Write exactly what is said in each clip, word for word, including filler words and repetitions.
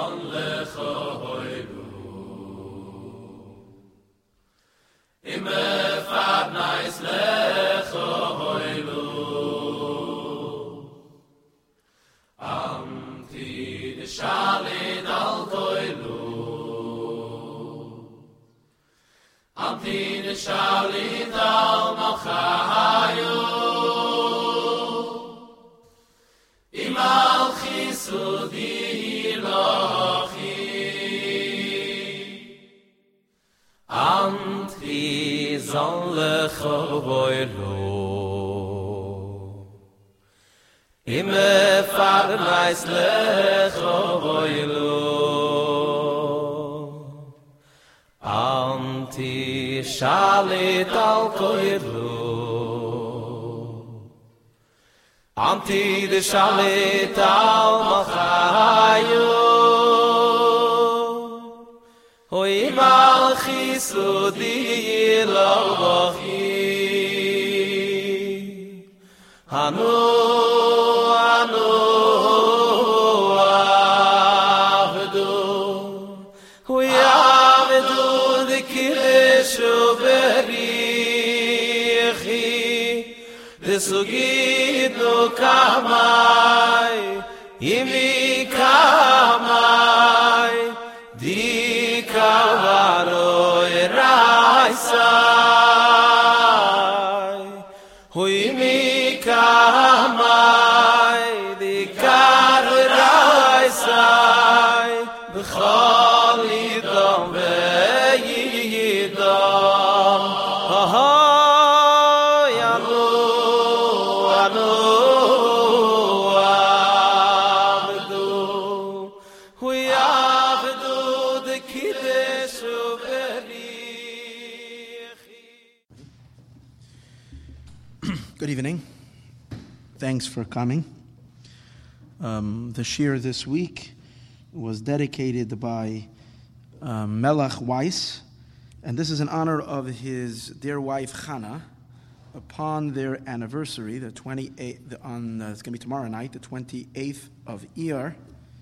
zon lechoilu. Ime fadnais lechoilu. Amti de shalit al toilu. Amti de shalit al machayu. Imal chisudi lochi. Amti zon lechoilu. Ime farnais lechoilu. Amti shalit al koilu. Amti de shalit al machayu. Hoi malchisudi lochi. Hanu, hanu, avdu. Hui avdu de kilishu berichi. De sugidnu kamai. Imi kamai. Di kavaro eraisai. Hui mi kamai. Di kavaro eraisai. B'chol yidom ve'yidom. Ahoy, anu, anu, avdu. Hui avdu de kideshu berichi. Good evening. Thanks for coming. Um, the shir this week was dedicated by um, Melach Weiss, and this is in honor of his dear wife Chana. Upon their anniversary, the twenty-eighth, the, on uh, it's going to be tomorrow night, the twenty-eighth of Iyar.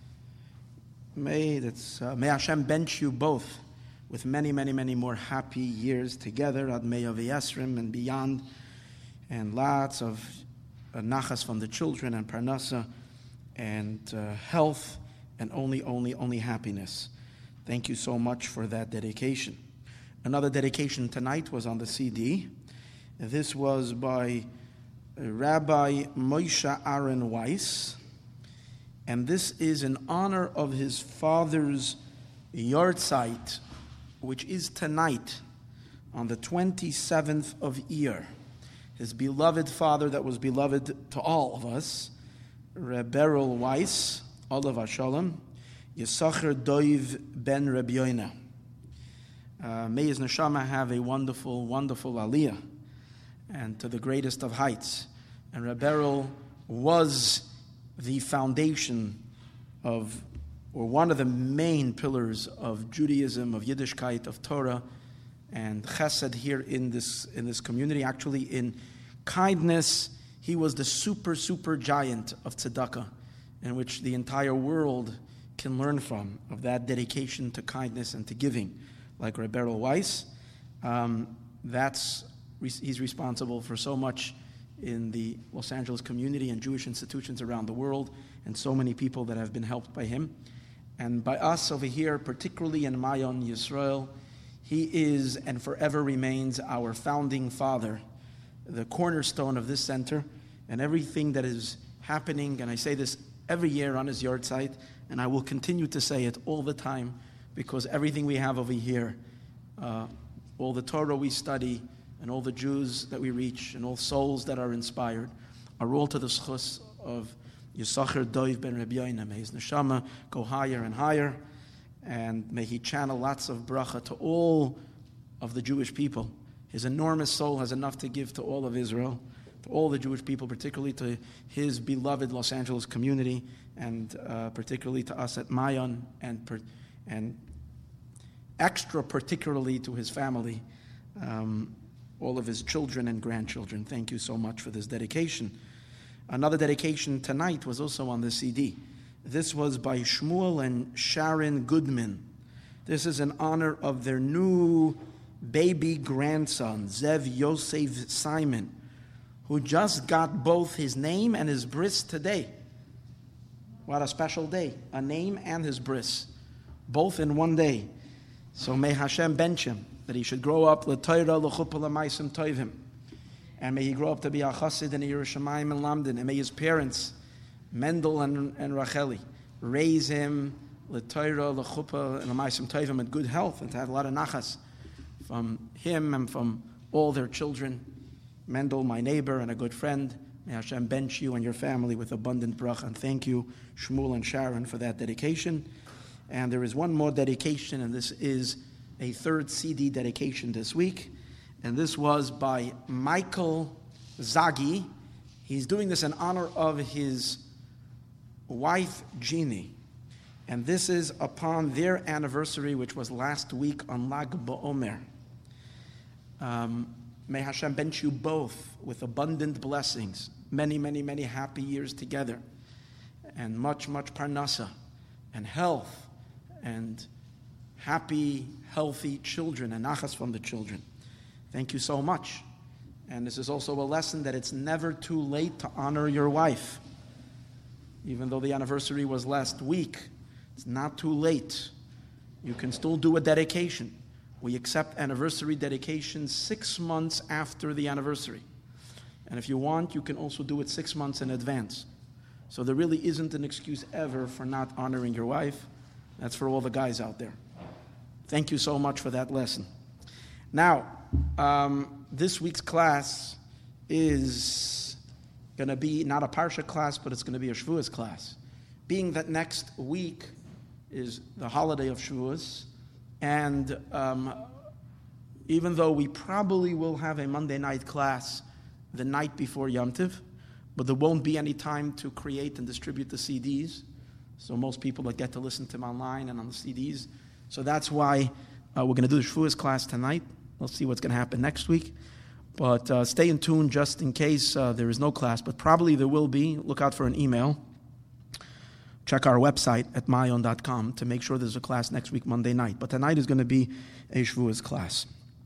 May that's uh, may Hashem bench you both with many, many, many more happy years together, Ad Meya V'Yasrim and beyond, and lots of uh, nachas from the children and parnasa and uh, health and only, only, only happiness. Thank you so much for that dedication. Another dedication tonight was on the C D. This was by Rabbi Moshe Aaron Weiss, and this is in honor of his father's yahrzeit, which is tonight on the twenty-seventh of Iyar. His beloved father that was beloved to all of us, Reb Beryl Weiss, Olav Hashalom, Yisachar Doiv ben Reb Yoina. Uh, may his neshama have a wonderful, wonderful aliyah, and to the greatest of heights. And Reb Beryl was the foundation of, or one of the main pillars of Judaism, of Yiddishkeit, of Torah, and Chesed here in this in this community. Actually, in kindness, he was the super, super giant of tzedakah, in which the entire world can learn from, of that dedication to kindness and to giving, like Reb Beryl Weiss. Um, that's he's responsible for so much in the Los Angeles community and Jewish institutions around the world, and so many people that have been helped by him. And by us over here, particularly in Mayon Yisrael, he is and forever remains our founding father, the cornerstone of this center, and everything that is happening, and I say this every year on his yahrzeit, and I will continue to say it all the time, because everything we have over here, uh, all the Torah we study, and all the Jews that we reach, and all souls that are inspired, are all to the schus of Yisachar Doiv ben Reb Yoina. May his neshama go higher and higher, and may he channel lots of bracha to all of the Jewish people. His enormous soul has enough to give to all of Israel, to all the Jewish people, particularly to his beloved Los Angeles community, and uh, particularly to us at Mayon, and per, and extra particularly to his family, um, all of his children and grandchildren. Thank you so much for this dedication. Another dedication tonight was also on the C D. This was by Shmuel and Sharon Goodman. This is in honor of their new baby grandson, Zev Yosef Simon, who just got both his name and his bris today. What a special day. A name and his bris, both in one day. So may Hashem bench him, that he should grow up l'Torah, l'chuppah, l'maisim tovim. And may he grow up to be a chassid in Yerushalayim and Lamdin. And may his parents, Mendel and, and Racheli, raise him l'Torah, l'chuppah, and l'maisim tovim in good health, and to have a lot of nachas from him and from all their children. Mendel, my neighbor and a good friend, may Hashem bench you and your family with abundant bracha. And thank you, Shmuel and Sharon, for that dedication. And there is one more dedication, and this is a third C D dedication this week. And this was by Michael Zagi. He's doing this in honor of his wife, Jeannie. And this is upon their anniversary, which was last week on Lag BaOmer. Um, may Hashem bench you both with abundant blessings, many, many, many happy years together, and much, much parnasa, and health, and happy, healthy children, and nachas from the children. Thank you so much. And this is also a lesson that it's never too late to honor your wife. Even though the anniversary was last week, it's not too late. You can still do a dedication. We accept anniversary dedications six months after the anniversary. And if you want, you can also do it six months in advance. So there really isn't an excuse ever for not honoring your wife. That's for all the guys out there. Thank you so much for that lesson. Now, um, this week's class is going to be not a Parsha class, but it's going to be a Shavuos class. Being that next week is the holiday of Shavuos, and um, even though we probably will have a Monday night class the night before Yom Tov, but there won't be any time to create and distribute the C Ds. So most people that get to listen to them online and on the C Ds. So that's why uh, we're going to do the Shavuos class tonight. We'll see what's going to happen next week. But uh, stay in tune just in case uh, there is no class. But probably there will be. Look out for an email. Check our website at mayon dot com to make sure there's a class next week, Monday night. But tonight is going to be a Shavuos class.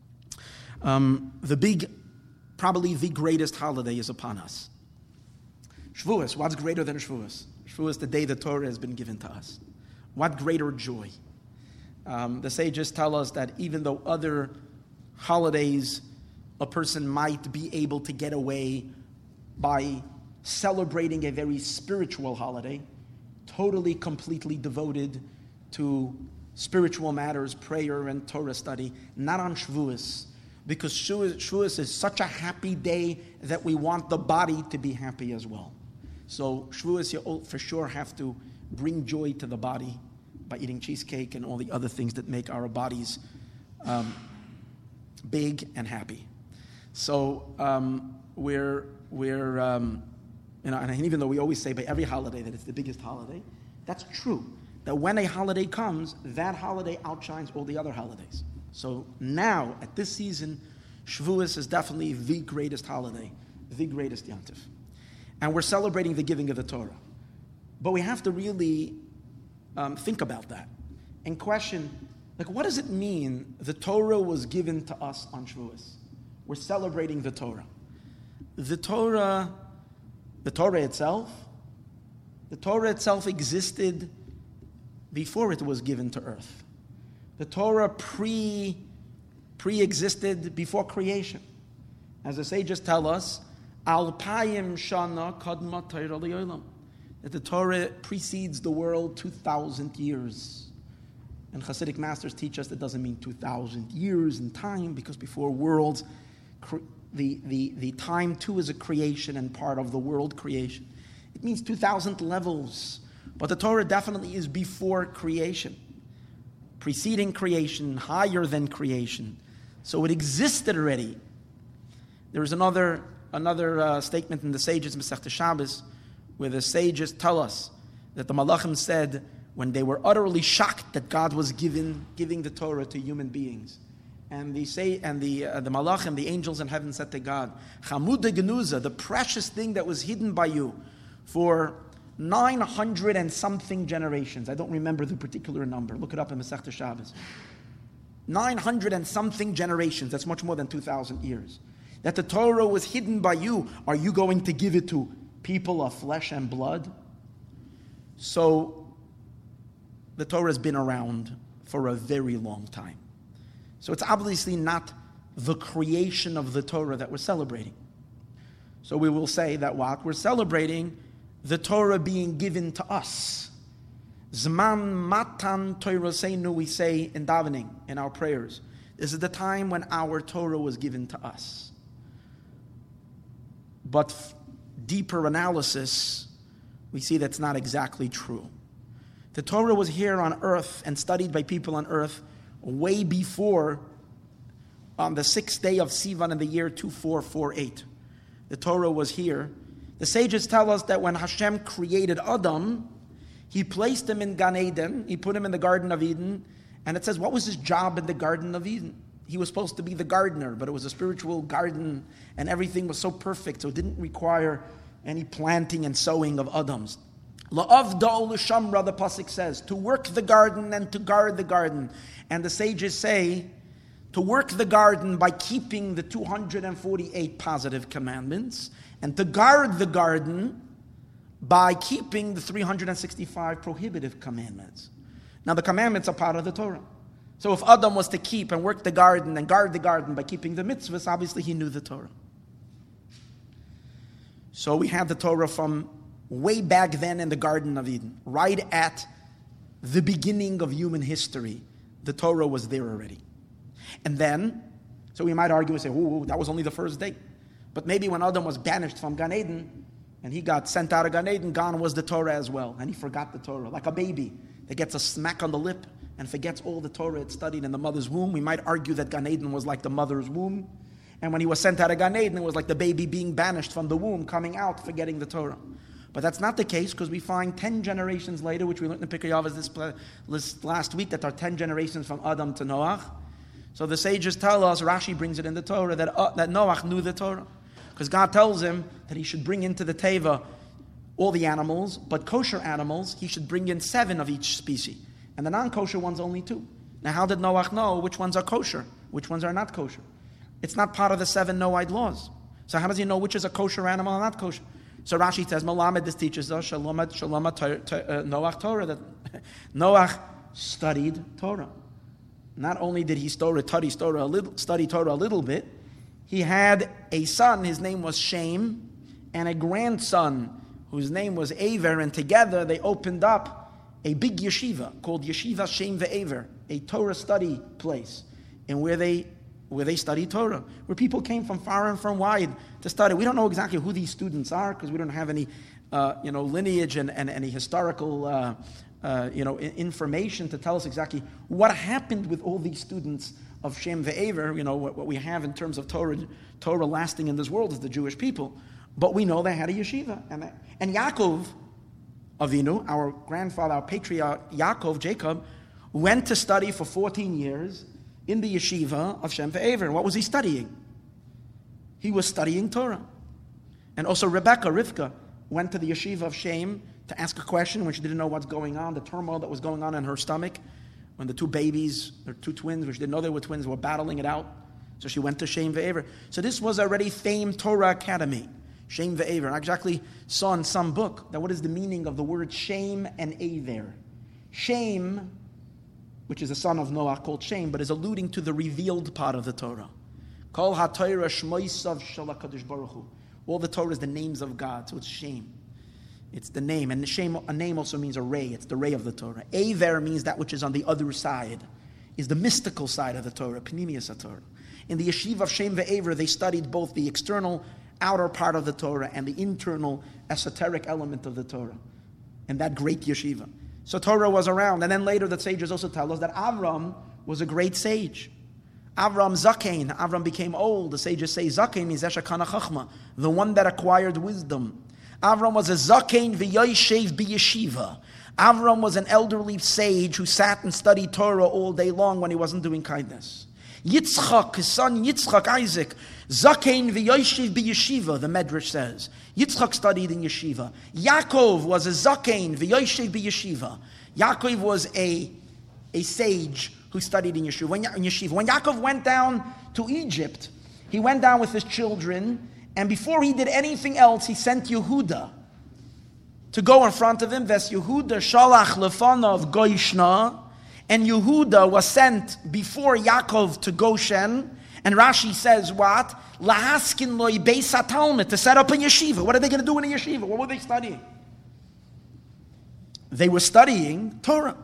Um, the big, probably the greatest holiday is upon us. Shavuos, what's greater than Shavuos? Shavuos, the day the Torah has been given to us. What greater joy? Um, the sages tell us that even though other holidays, a person might be able to get away by celebrating a very spiritual holiday, totally, completely devoted to spiritual matters, prayer and Torah study, not on Shavuos, because Shavuos is such a happy day that we want the body to be happy as well. So Shavuos, you for sure have to bring joy to the body by eating cheesecake and all the other things that make our bodies um, big and happy. So um, we're we're um, you know, and even though we always say by every holiday that it's the biggest holiday, that's true. That when a holiday comes, that holiday outshines all the other holidays. So now at this season, Shavuos is definitely the greatest holiday, the greatest Yom Tov. And we're celebrating the giving of the Torah. But we have to really um, think about that and question, like, what does it mean the Torah was given to us on Shavuos? We're celebrating the Torah. The Torah, the Torah itself, the Torah itself existed before it was given to earth. The Torah pre, pre-existed before creation. As the sages tell us, Alpayim shana kadma Torah li'olam, that the Torah precedes the world two thousand years. And Hasidic masters teach us that doesn't mean two thousand years in time, because before worlds, the, the, the time too is a creation and part of the world creation. It means two thousand levels. But the Torah definitely is before creation, preceding creation, higher than creation. So it existed already. There is another another uh, statement in the sages, Masechta Shabbos, where the sages tell us that the Malachim said when they were utterly shocked that God was giving giving the Torah to human beings, and the say and the uh, the Malachim, the angels in heaven, said to God, "Chamuda genuza, the precious thing that was hidden by you for nine hundred and something generations. I don't remember the particular number. Look it up in Masechta Shabbos. nine hundred and something generations. That's much more than two thousand years. That the Torah was hidden by you. Are you going to give it to people of flesh and blood? So, the Torah has been around for a very long time. So it's obviously not the creation of the Torah that we're celebrating. So we will say that what we're celebrating, the Torah being given to us. Zman matan Torahseinu, we say in davening, in our prayers. This is the time when our Torah was given to us. But f- deeper analysis, we see that's not exactly true. The Torah was here on earth and studied by people on earth way before, on the sixth day of Sivan in the year two four four eight. The Torah was here. The sages tell us that when Hashem created Adam, He placed him in Gan Eden, He put him in the Garden of Eden, and it says, what was his job in the Garden of Eden? He was supposed to be the gardener, but it was a spiritual garden, and everything was so perfect, so it didn't require any planting and sowing of Adams. La'avda l'shamra, the pasuk says, to work the garden and to guard the garden. And the sages say, to work the garden by keeping the two hundred forty-eight positive commandments, and to guard the garden by keeping the three hundred sixty-five prohibitive commandments. Now the commandments are part of the Torah. So if Adam was to keep and work the garden and guard the garden by keeping the mitzvahs, obviously he knew the Torah. So we have the Torah from way back then in the Garden of Eden, right at the beginning of human history. The Torah was there already. And then, so we might argue and say, oh, that was only the first day. But maybe when Adam was banished from Gan Eden, and he got sent out of Gan Eden, gone was the Torah as well. And he forgot the Torah. Like a baby that gets a smack on the lip and forgets all the Torah it studied in the mother's womb. We might argue that Gan Eden was like the mother's womb. And when he was sent out of Gan Eden, it was like the baby being banished from the womb, coming out, forgetting the Torah. But that's not the case, because we find ten generations later, which we learned in Pirkei Avos this, this last week, that are ten generations from Adam to Noach. So the sages tell us, Rashi brings it in the Torah, that, uh, that Noach knew the Torah. Because God tells him that he should bring into the Teva all the animals, but kosher animals, he should bring in seven of each species. And the non-kosher ones only two. Now how did Noach know which ones are kosher, which ones are not kosher? It's not part of the seven Noahide laws. So how does he know which is a kosher animal and not kosher? So Rashi says, Malamed, this teaches us, Shalom, Shalom, Noach Torah, that Noach studied Torah. Not only did he study Torah, a little, study Torah a little bit, he had a son, his name was Shem, and a grandson whose name was Aver, and together they opened up a big yeshiva called Yeshiva Shem ve'Aver, a Torah study place, and where they where they study Torah, where people came from far and from wide to study. We don't know exactly who these students are, because we don't have any, uh, you know, lineage and, and any historical, uh, uh, you know, information to tell us exactly what happened with all these students of Shem ve'Aver. You know, what, what we have in terms of Torah, Torah lasting in this world is the Jewish people. But we know they had a yeshiva. And, and Yaakov Avinu, our grandfather, our patriarch Yaakov, Jacob, went to study for fourteen years in the yeshiva of Shem ve'Aver. What was he studying? He was studying Torah. And also Rebecca, Rivka, went to the yeshiva of Shem to ask a question when she didn't know what's going on, the turmoil that was going on in her stomach, when the two babies, or two twins, which didn't know they were twins, were battling it out. So she went to Shem ve'Aver. So this was already famed Torah Academy, Shem ve'Aver. I exactly saw in some book that what is the meaning of the word Shem and Aver. Shem, which is a son of Noah called Shem, but is alluding to the revealed part of the Torah. Kol ha-Torah shmoisav shel HaKadosh Baruch Hu. All the Torah is the names of God, so it's Shem. It's the name, and the Shem, a name also means a ray. It's the ray of the Torah. Aver means that which is on the other side, is the mystical side of the Torah, Pnimius HaTorah. In the yeshiva of Shem ve'Aver, they studied both the external, outer part of the Torah and the internal, esoteric element of the Torah, and that great yeshiva. So Torah was around. And then later the sages also tell us that Avram was a great sage. Avram Zakein, Avram became old. The sages say Zakein means Eshakana Chachma, the one that acquired wisdom. Avram was a Zakein v'yoshev b'yeshiva. Avram was an elderly sage who sat and studied Torah all day long when he wasn't doing kindness. Yitzchak, his son Yitzchak, Isaac, Zakein v'yoshiv b'yeshiva, the Medrash says. Yitzchak studied in yeshiva. Yaakov was a Zakein v'yoshiv b'yeshiva. Yaakov was a, a sage who studied in yeshiva. When, in yeshiva. When Yaakov went down to Egypt, he went down with his children, and before he did anything else, he sent Yehuda to go in front of him. Ves Yehuda shalach lefanav goyshna, and Yehuda was sent before Yaakov to Goshen. And Rashi says what? Lahaskin loy beis hatalmid, to set up a yeshiva. What are they going to do in a yeshiva? What were they studying? They were studying Torah.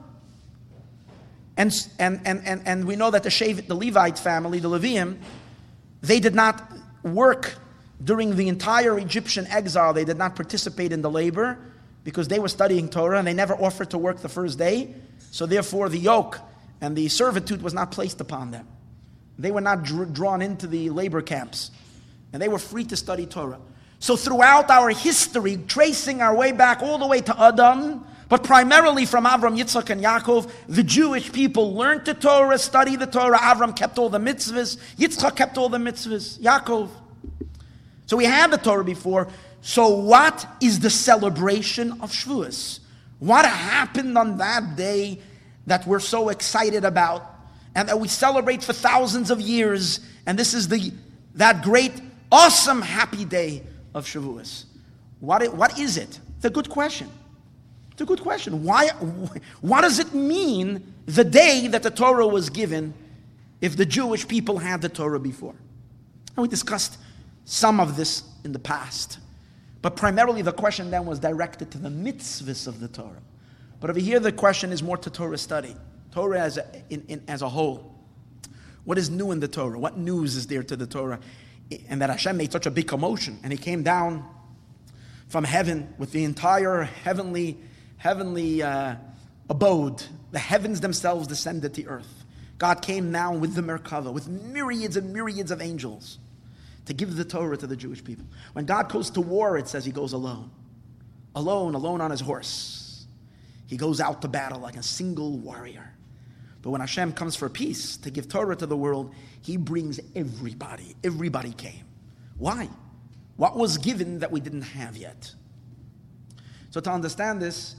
And and and and, and we know that the Shevet, the Levite family, the Levium, they did not work during the entire Egyptian exile. They did not participate in the labor because they were studying Torah, and they never offered to work the first day. So therefore the yoke and the servitude was not placed upon them. They were not dr- drawn into the labor camps, and they were free to study Torah. So throughout our history, tracing our way back all the way to Adam, but primarily from Avram, Yitzchak, and Yaakov, the Jewish people learned the Torah, studied the Torah. Avram kept all the mitzvahs. Yitzchak kept all the mitzvahs. Yaakov. So we had the Torah before. So what is the celebration of Shavuos? What happened on that day that we're so excited about and that we celebrate for thousands of years? And this is the that great, awesome, happy day of Shavuos. What, it, what is it? It's a good question. It's a good question. Why? What does it mean, the day that the Torah was given, if the Jewish people had the Torah before? And we discussed some of this in the past. But primarily the question then was directed to the mitzvahs of the Torah. But over here the question is more to Torah study. Torah as a, in, in, as a whole. What is new in the Torah? What news is there to the Torah? And that Hashem made such a big commotion. And He came down from heaven with the entire heavenly, heavenly uh, abode. The heavens themselves descended to earth. God came down with the Merkava, with myriads and myriads of angels, to give the Torah to the Jewish people. When God goes to war, it says He goes alone. Alone, alone on His horse. He goes out to battle like a single warrior. But when Hashem comes for peace, to give Torah to the world, He brings everybody. Everybody came. Why? What was given that we didn't have yet? So to understand this,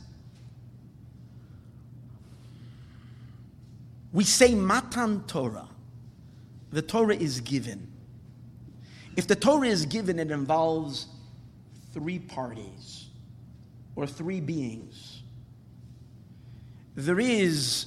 we say Matan Torah. The Torah is given. If the Torah is given, it involves three parties or three beings. There is,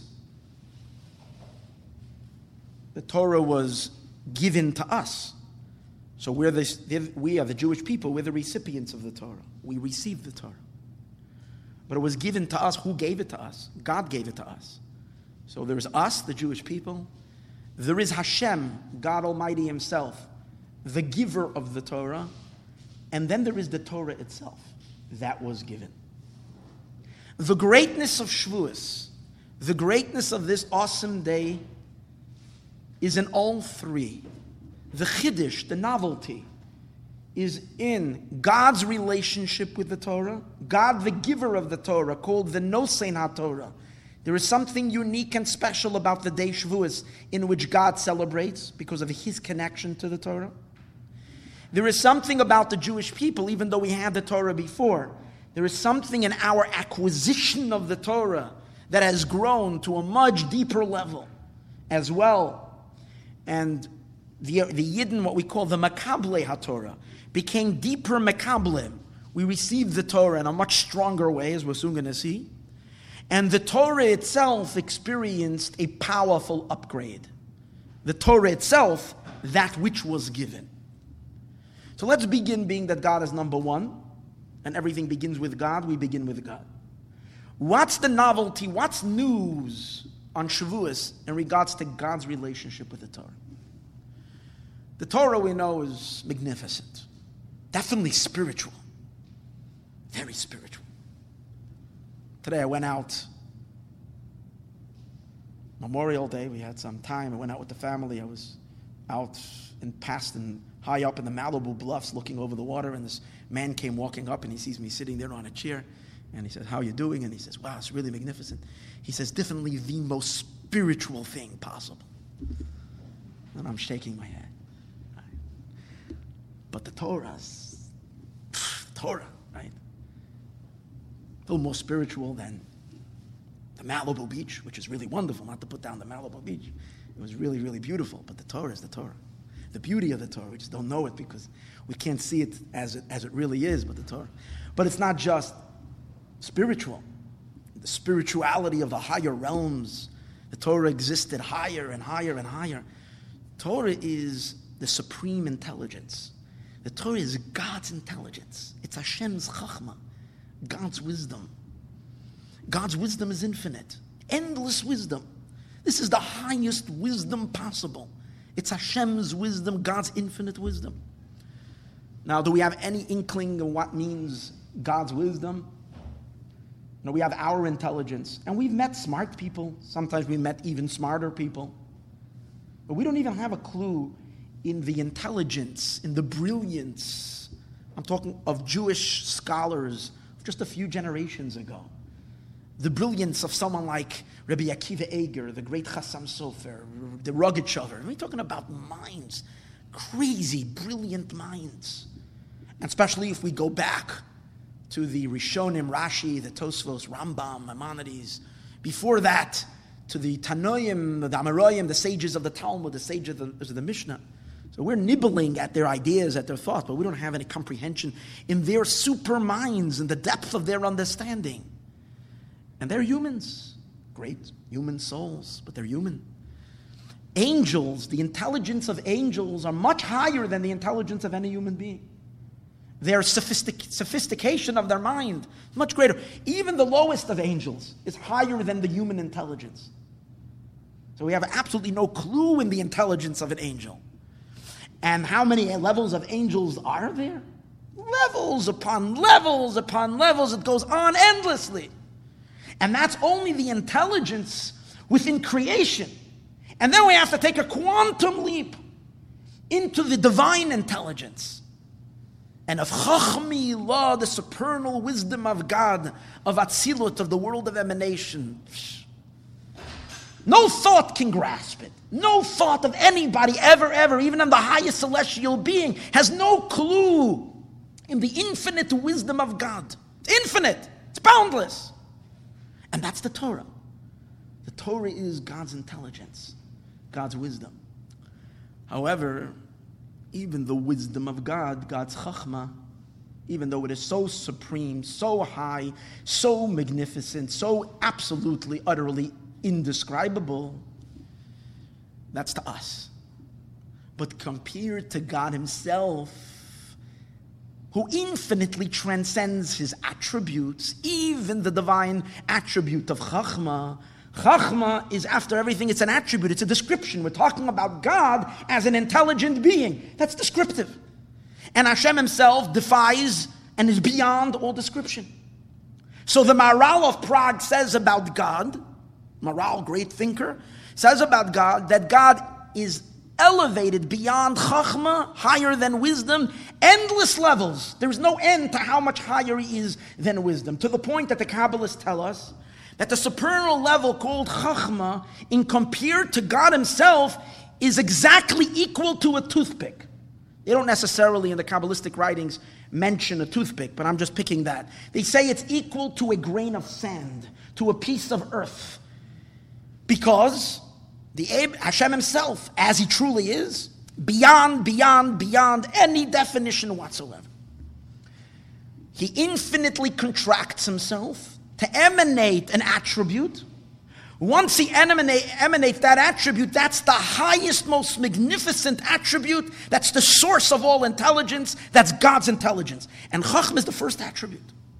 the Torah was given to us. So we're the, we are the Jewish people, we're the recipients of the Torah. We receive the Torah. But it was given to us. Who gave it to us? God gave it to us. So there's us, the Jewish people. There is Hashem, God Almighty Himself, the giver of the Torah, and then there is the Torah itself that was given. The greatness of Shavuos, the greatness of this awesome day, is in all three. The chiddush, the novelty, is in God's relationship with the Torah, God the giver of the Torah, called the Nosein HaTorah. There is something unique and special about the day Shavuos in which God celebrates because of His connection to the Torah. There is something about the Jewish people, even though we had the Torah before, there is something in our acquisition of the Torah that has grown to a much deeper level as well. And the, the Yidden, what we call the Makable HaTorah, became deeper Makablim. We received the Torah in a much stronger way, as we're soon going to see. And the Torah itself experienced a powerful upgrade. The Torah itself, that which was given. So let's begin being that God is number one, and everything begins with God, we begin with God. What's the novelty, what's news on Shavuos in regards to God's relationship with the Torah? The Torah we know is magnificent, definitely spiritual, very spiritual. Today I went out, Memorial Day, we had some time, I went out with the family, I was out in past and high up in the Malibu Bluffs looking over the water, and this man came walking up and he sees me sitting there on a chair, and he says, "How are you doing?" And he says, "Wow, it's really magnificent." He says, "Definitely the most spiritual thing possible." And I'm shaking my head. But the Torah's Torah, right? A little more spiritual than the Malibu beach, which is really wonderful, not to put down the Malibu beach. It was really, really beautiful, but the Torah is the Torah. The beauty of the Torah, we just don't know it because we can't see it as it, as it really is, but the Torah. But it's not just spiritual. The spirituality of the higher realms, the Torah existed higher and higher and higher. Torah is the supreme intelligence. The Torah is God's intelligence. It's Hashem's chachma, God's wisdom. God's wisdom is infinite, endless wisdom. This is the highest wisdom possible. It's Hashem's wisdom, God's infinite wisdom. Now, do we have any inkling of what means God's wisdom? You know, we have our intelligence, and we've met smart people. Sometimes we've met even smarter people. But we don't even have a clue in the intelligence, in the brilliance. I'm talking of Jewish scholars just a few generations ago. The brilliance of someone like Rabbi Akiva Eger, the great Chassam Sofer, the Rogatchover. We're talking about minds, crazy, brilliant minds. And especially if we go back to the Rishonim, Rashi, the Tosfos, Rambam, Maimonides. Before that, to the Tanoim, the Amoraim, the sages of the Talmud, the sages of the, of the Mishnah. So we're nibbling at their ideas, at their thoughts, but we don't have any comprehension in their super minds and the depth of their understanding. And they're humans, great human souls, but they're human. Angels, the intelligence of angels are much higher than the intelligence of any human being. Their sophistic- sophistication of their mind is much greater. Even the lowest of angels is higher than the human intelligence. So we have absolutely no clue in the intelligence of an angel. And how many levels of angels are there? Levels upon levels upon levels. It goes on endlessly. And that's only the intelligence within creation. And then we have to take a quantum leap into the divine intelligence. And of Chachmi law, the supernal wisdom of God, of Atzilut, of the world of emanation. No thought can grasp it. No thought of anybody ever, ever, even in the highest celestial being, has no clue in the infinite wisdom of God. It's infinite. It's boundless. And that's the Torah. The Torah is God's intelligence, God's wisdom. However, even the wisdom of God, God's chachma, even though it is so supreme, so high, so magnificent, so absolutely, utterly indescribable, that's to us. But compared to God himself, who infinitely transcends his attributes, even the divine attribute of Chachma. Chachma is, after everything, it's an attribute, it's a description. We're talking about God as an intelligent being. That's descriptive. And Hashem himself defies and is beyond all description. So the Maharal of Prague says about God, Maharal, great thinker, says about God that God is elevated beyond Chachma, higher than wisdom, endless levels. There's no end to how much higher he is than wisdom. To the point that the Kabbalists tell us that the supernal level called Chachma, in compared to God himself, is exactly equal to a toothpick. They don't necessarily, in the Kabbalistic writings, mention a toothpick, but I'm just picking that. They say it's equal to a grain of sand, to a piece of earth. Because the Hashem himself, as he truly is, beyond, beyond, beyond any definition whatsoever. He infinitely contracts himself to emanate an attribute. Once he emanate, emanates that attribute, that's the highest, most magnificent attribute. That's the source of all intelligence. That's God's intelligence. And Chachma is the first attribute.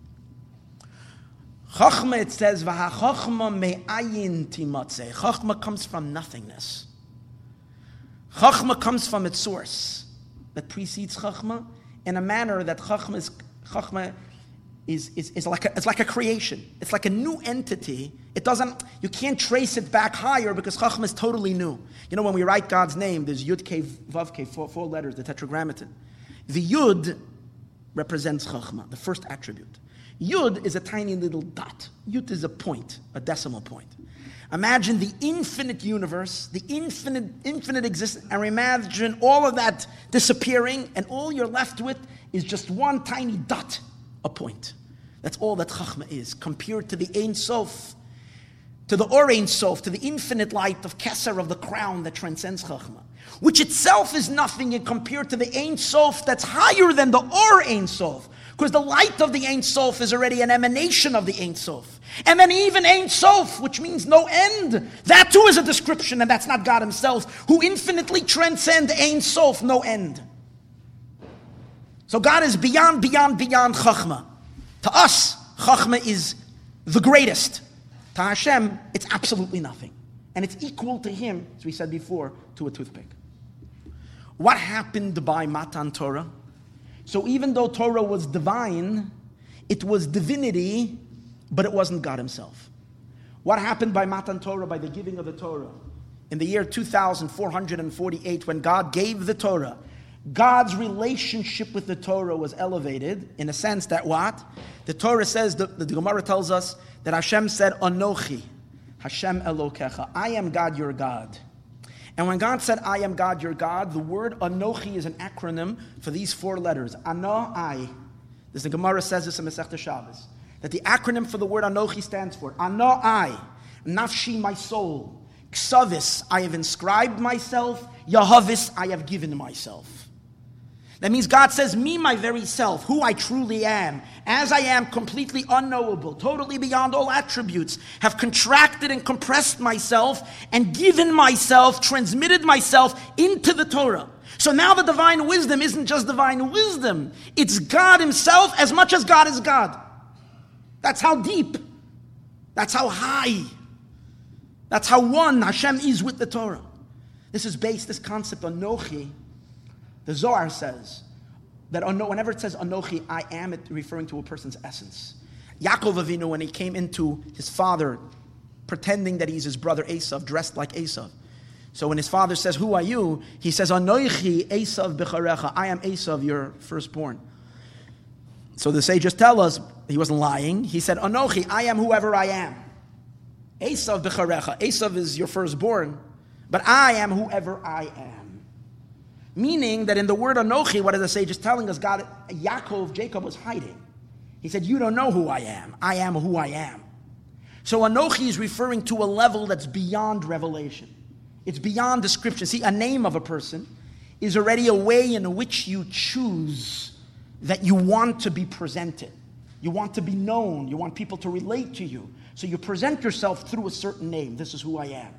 Chachma, it says, V'ha-chachma me'ayin timatzeh. Chachma comes from nothingness. Chachma comes from its source that precedes Chachma in a manner that Chachma is, Chachma is, is, is like a, it's like a creation. It's like a new entity. It doesn't, you can't trace it back higher because Chachma is totally new. You know, when we write God's name, there's Yud Kei, Vav Kei, four, four letters, the Tetragrammaton. The Yud represents Chachma, the first attribute. Yud is a tiny little dot. Yud is a point, a decimal point. Imagine the infinite universe, the infinite, infinite existence, and imagine all of that disappearing, and all you're left with is just one tiny dot, a point. That's all that Chachma is, compared to the Ein Sof, to the Or Ein Sof, to the infinite light of Keser, of the crown that transcends Chachma, which itself is nothing and compared to the Ein Sof that's higher than the Or Ein Sof, because the light of the Ein Sof is already an emanation of the Ein Sof. And then even Ein Sof, which means no end, that too is a description, and that's not God himself, who infinitely transcends Ein Sof, no end. So God is beyond, beyond, beyond Chachma. To us, Chachma is the greatest. To Hashem, it's absolutely nothing. And it's equal to him, as we said before, to a toothpick. What happened by Matan Torah? So even though Torah was divine, it was divinity, but it wasn't God himself. What happened by Matan Torah, by the giving of the Torah? In the year two thousand four hundred forty-eight, when God gave the Torah, God's relationship with the Torah was elevated in a sense that what? The Torah says, the, the Gemara tells us that Hashem said, Anochi, Hashem Elokecha, I am God, your God. And when God said, I am God, your God, the word Anochi is an acronym for these four letters. Ano, I. This, the Gemara says this in Masechta Shabbos, that the acronym for the word Anochi stands for Ano, I. Nafshi, my soul. Ksavis, I have inscribed myself. Yahavis, I have given myself. That means God says, me, my very self, who I truly am, as I am completely unknowable, totally beyond all attributes, have contracted and compressed myself and given myself, transmitted myself into the Torah. So now the divine wisdom isn't just divine wisdom, it's God himself as much as God is God. That's how deep, that's how high, that's how one Hashem is with the Torah. This is based, this concept on Nochi. The Zohar says that whenever it says Anochi, I am, it referring to a person's essence. Yaakov Avinu, when he came into his father, pretending that he's his brother Esav, dressed like Esav. So when his father says, who are you? He says, Anochi Esav Becharecha, I am Esav, your firstborn. So the sages tell us, he wasn't lying. He said, Anochi, I am whoever I am. Esav Becharecha, Esav is your firstborn, but I am whoever I am. Meaning that in the word Anochi, what is the sage is telling us? God, Yaakov, Jacob was hiding. He said, you don't know who I am. I am who I am. So Anochi is referring to a level that's beyond revelation. It's beyond description. See, a name of a person is already a way in which you choose that you want to be presented. You want to be known. You want people to relate to you. So you present yourself through a certain name. This is who I am.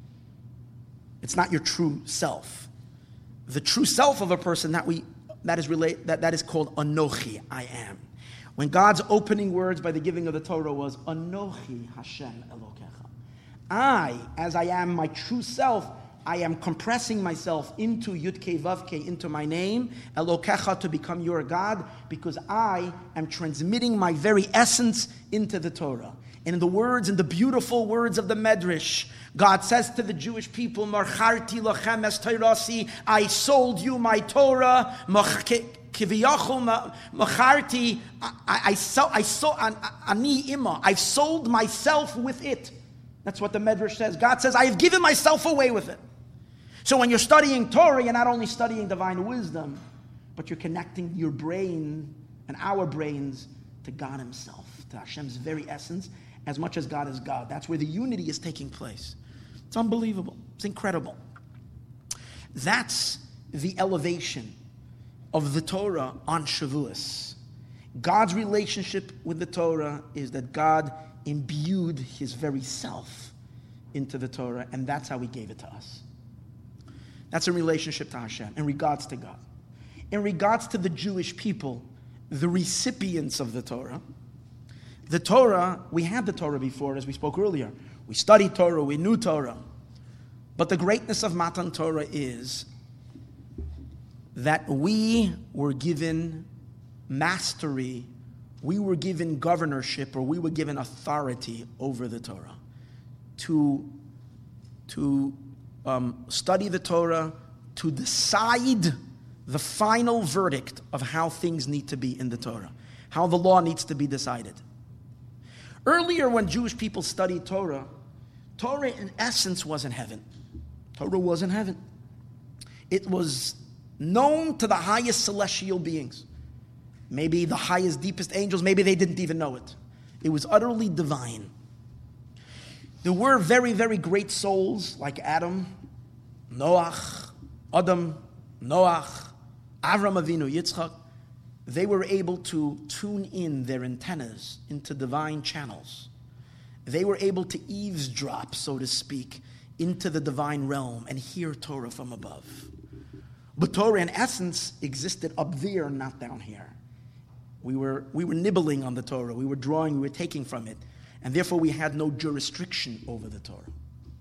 It's not your true self. The true self of a person that we that is relate that, that is called Anochi, I am. When God's opening words by the giving of the Torah was Anochi Hashem Elokecha. I, as I am my true self, I am compressing myself into Yud-Kei Vav-Kei, into my name, Elokecha, to become your God, because I am transmitting my very essence into the Torah. And in the words, in the beautiful words of the Medrash, God says to the Jewish people, Marcharti lachem es Torasi, I sold you my Torah, kiviyachol macharti, I sold, I sold, ani ima, I've sold myself with it. That's what the Medrash says. God says, I have given myself away with it. So when you're studying Torah, you're not only studying divine wisdom, but you're connecting your brain and our brains to God himself, to Hashem's very essence, as much as God is God. That's where the unity is taking place. It's unbelievable. It's incredible. That's the elevation of the Torah on Shavuos. God's relationship with the Torah is that God imbued his very self into the Torah, and that's how he gave it to us. That's a relationship to Hashem in regards to God. In regards to the Jewish people, the recipients of the Torah, the Torah, we had the Torah before, as we spoke earlier. We studied Torah, we knew Torah. But the greatness of Matan Torah is that we were given mastery, we were given governorship, or we were given authority over the Torah. To, to um, study the Torah, to decide the final verdict of how things need to be in the Torah, how the law needs to be decided. Earlier, when Jewish people studied Torah, Torah in essence was in heaven. Torah was in heaven. It was known to the highest celestial beings. Maybe the highest, deepest angels, maybe they didn't even know it. It was utterly divine. There were very, very great souls like Adam, Noach, Adam, Noach, Avram Avinu, Yitzchak. They were able to tune in their antennas into divine channels. They were able to eavesdrop, so to speak, into the divine realm and hear Torah from above. But Torah, in essence, existed up there, not down here. We were, we were nibbling on the Torah. We were drawing, we were taking from it. And therefore, we had no jurisdiction over the Torah.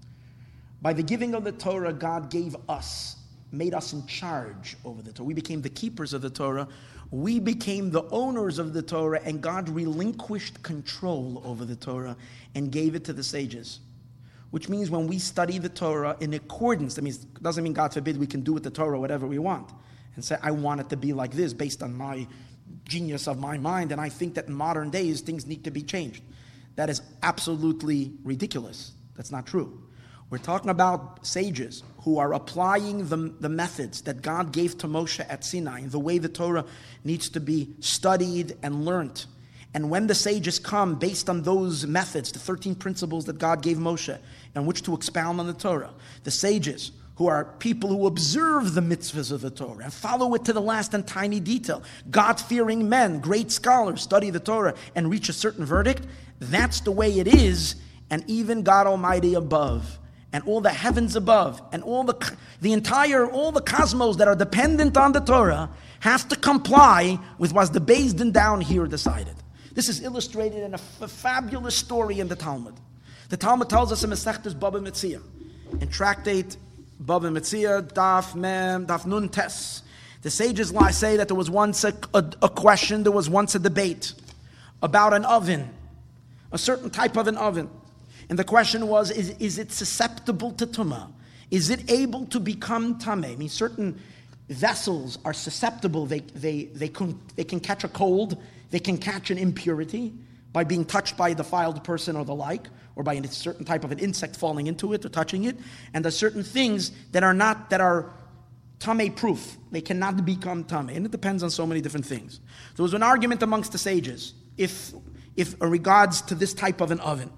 By the giving of the Torah, God gave us, made us in charge over the Torah. We became the keepers of the Torah. We became the owners of the Torah, and God relinquished control over the Torah and gave it to the sages. Which means when we study the Torah in accordance, that means, doesn't mean, God forbid, we can do with the Torah whatever we want and say, I want it to be like this based on my genius of my mind, and I think that in modern days things need to be changed. That is absolutely ridiculous. That's not true. We're talking about sages who are applying the, the methods that God gave to Moshe at Sinai, the way the Torah needs to be studied and learnt. And when the sages come based on those methods, the thirteen principles that God gave Moshe, on which to expound on the Torah, the sages who are people who observe the mitzvahs of the Torah and follow it to the last and tiny detail, God-fearing men, great scholars, study the Torah and reach a certain verdict, that's the way it is, and even God Almighty above, and all the heavens above, and all the the entire, all the cosmos that are dependent on the Torah have to comply with what the Beis Din down here decided. This is illustrated in a, f- a fabulous story in the Talmud. The Talmud tells us in Masechtas Baba Metzia, in Tractate Baba Metzia, Daf Mem, Daf Nun Tes. The sages lie say that there was once a, a, a question, there was once a debate about an oven, a certain type of an oven. And the question was, is, is it susceptible to tumah? Is it able to become tameh? I mean, certain vessels are susceptible. They, they, they, can, they can catch a cold. They can catch an impurity by being touched by a defiled person or the like, or by a certain type of an insect falling into it or touching it. And there's certain things that are not, that are tameh proof. They cannot become tameh. And it depends on so many different things. There was an argument amongst the sages, if, if in regards to this type of an oven.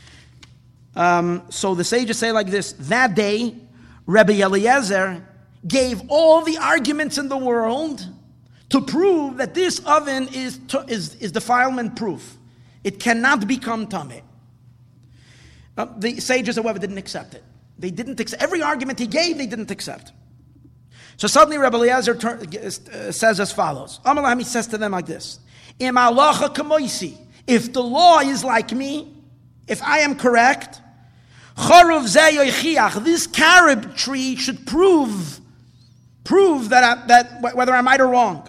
Um, so the sages say like this: that day, Rebbe Eliezer gave all the arguments in the world to prove that this oven is is, is defilement proof. It cannot become tameh. Uh, the sages, however, didn't accept it. They didn't accept every argument he gave. They didn't accept. So suddenly, Rebbe Eliezer turn, uh, says as follows: Amalahim, he says to them like this: Im halacha kamoisi. If the law is like me, if I am correct, this carob tree should prove, prove that, I, that whether I'm right or wrong.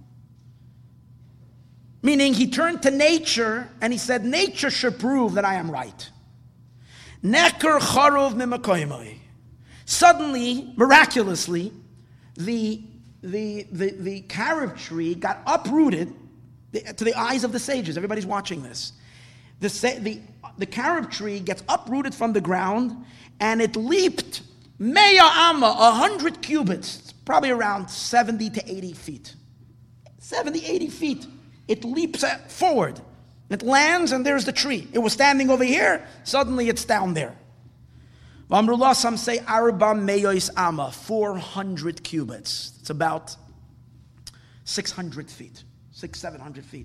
Meaning he turned to nature and he said, nature should prove that I am right. Neker charov mimakoymoi. Suddenly, miraculously, the, the, the, the carob tree got uprooted to the eyes of the sages. Everybody's watching this. The, the, the carob tree gets uprooted from the ground, and it leaped Meya Amma, a hundred cubits, probably around seventy to eighty feet. seventy, eighty feet. It leaps forward. It lands, and there's the tree. It was standing over here, suddenly it's down there. V'amrullah, some say Arba Meyois Amma, four hundred cubits. It's about six hundred feet, six, seven hundred feet.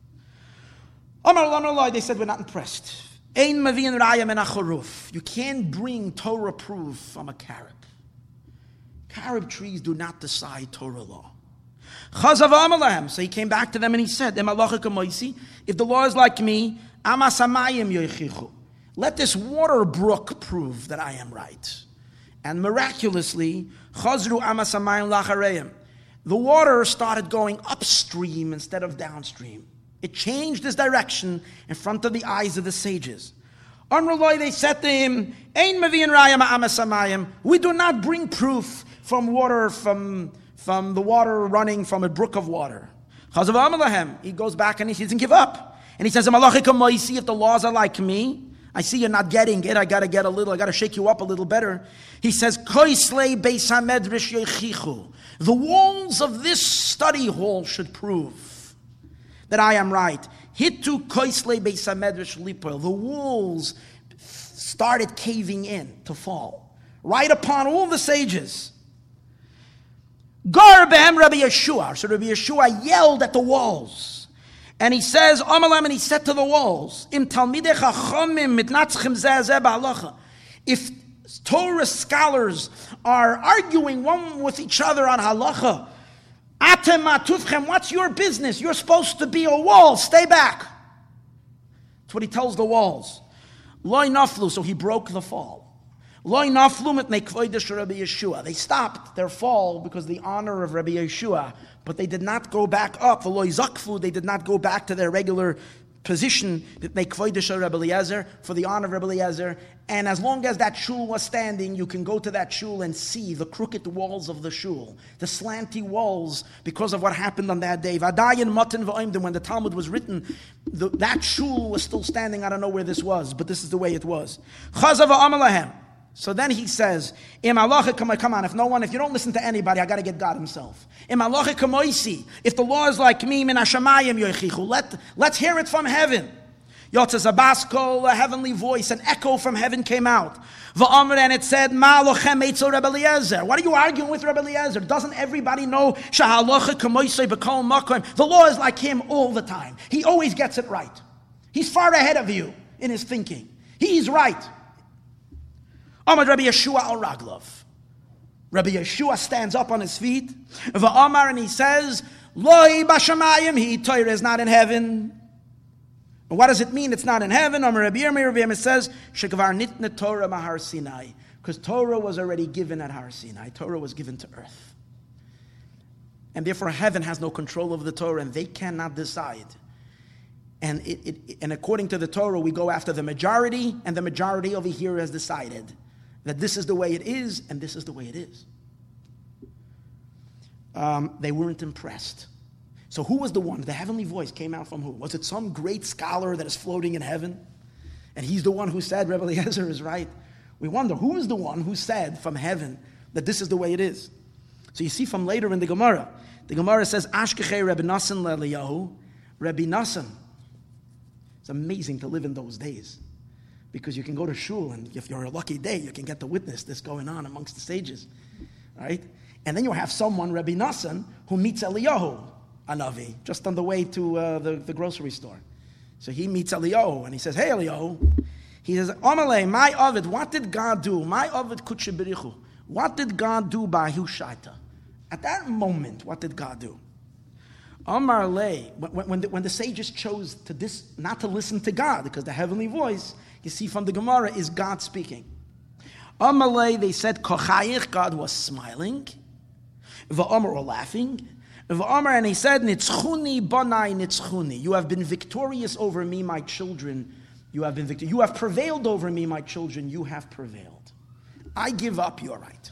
They said, we're not impressed. You can't bring Torah proof from a carob. Carob trees do not decide Torah law. So he came back to them and he said, if the law is like me, let this water brook prove that I am right. And miraculously, the water started going upstream instead of downstream. It changed its direction in front of the eyes of the sages. They said to him, we do not bring proof from water, from, from the water running from a brook of water. He goes back and he doesn't give up. And he says, if the laws are like me, I see you're not getting it. I got to get a little, I got to shake you up a little better. He says, Koislei Beis HaMedrash Yechichu. The walls of this study hall should prove that I am right. Hitu Koislei Beis HaMedrash Lipol. The walls started caving in to fall, right upon all the sages. Gar Behem Rabbi Yeshua. So Rabbi Yeshua yelled at the walls. And he says, Amalam, and he said to the walls, Im Talmidei Chachamim mitnatzchim zeh zeh b'halacha. If Torah scholars are arguing one with each other on halacha, Atem matufchem, what's your business? You're supposed to be a wall. Stay back. That's what he tells the walls. Loi naflu, so he broke the fall. Loi naflu mitnei kvodesh Rabbi Yeshua. They stopped their fall because of the honor of Rabbi Yeshua, but they did not go back up. The Loi zakfu, they did not go back to their regular position mitnei kvodesh Rabbi Eliezer, for the honor of Rabbi Eliezer. And as long as that shul was standing, you can go to that shul and see the crooked walls of the shul, the slanty walls, because of what happened on that day. Vadayin matan v'oimdim, when the Talmud was written, the, that shul was still standing. I don't know where this was, but this is the way it was. Chazav v'amalahem. So then he says, Im halacha, come on, if no one, if you don't listen to anybody, I got to get God himself. Im halacha kamoisi, if the law is like me, min hashamayim yoichichu, let let's hear it from heaven. Yotzes abaskol, a heavenly voice, an echo from heaven came out. Va'amr, and it said, Ma lochem eitzel Rebbe Eliezer. What are you arguing with Rebbe Eliezer? Doesn't everybody know shahalacha kamoisi b'kol makom? The law is like him all the time. He always gets it right. He's far ahead of you in his thinking. He's right. Amar Rabbi Yeshua al Raglov. Rabbi Yeshua stands up on his feet. V'amar, and he says, Loi b'shamayim, he Torah is not in heaven. And what does it mean it's not in heaven? Amar Rabbi Yirmiyah, Rabbi Yirmiyah says, Shekvar nitne Torah mahar Sinai. Because Torah was already given at Har Sinai. Torah was given to earth. And therefore heaven has no control over the Torah, and they cannot decide. And, it, it, and according to the Torah, we go after the majority, and the majority over here has decided that this is the way it is, and this is the way it is. Um, they weren't impressed. So who was the one? The heavenly voice came out from who? Was it some great scholar that is floating in heaven? And he's the one who said, Rebbe Eliezer is right. We wonder, who is the one who said from heaven that this is the way it is? So you see from later in the Gemara, the Gemara says, Ashkechei Rebbe Nassan le'Eliyahu, Rebbe Nassan. It's amazing to live in those days. Because you can go to shul, and if you're a lucky day, you can get to witness this going on amongst the sages, right? And then you have someone, Rabbi Nassan, who meets Eliyahu, a Navi, just on the way to uh, the, the grocery store. So he meets Eliyahu, and he says, hey, Eliyahu. He says, Amalei, my Ovid, what did God do? My Ovid Kutshe Berichu. What did God do by Hushaita? At that moment, what did God do? Amar Lei, when, when, the, when the sages chose to dis, not to listen to God, because the heavenly voice, you see from the Gemara, is God speaking. Amalei, they said, Kochayich, God was smiling. V'amar, or laughing. V'amar, and he said, Nitzchuni banai nitzchuni. You have been victorious over me, my children. You have been victorious. You have prevailed over me, my children. You have prevailed. I give up your right.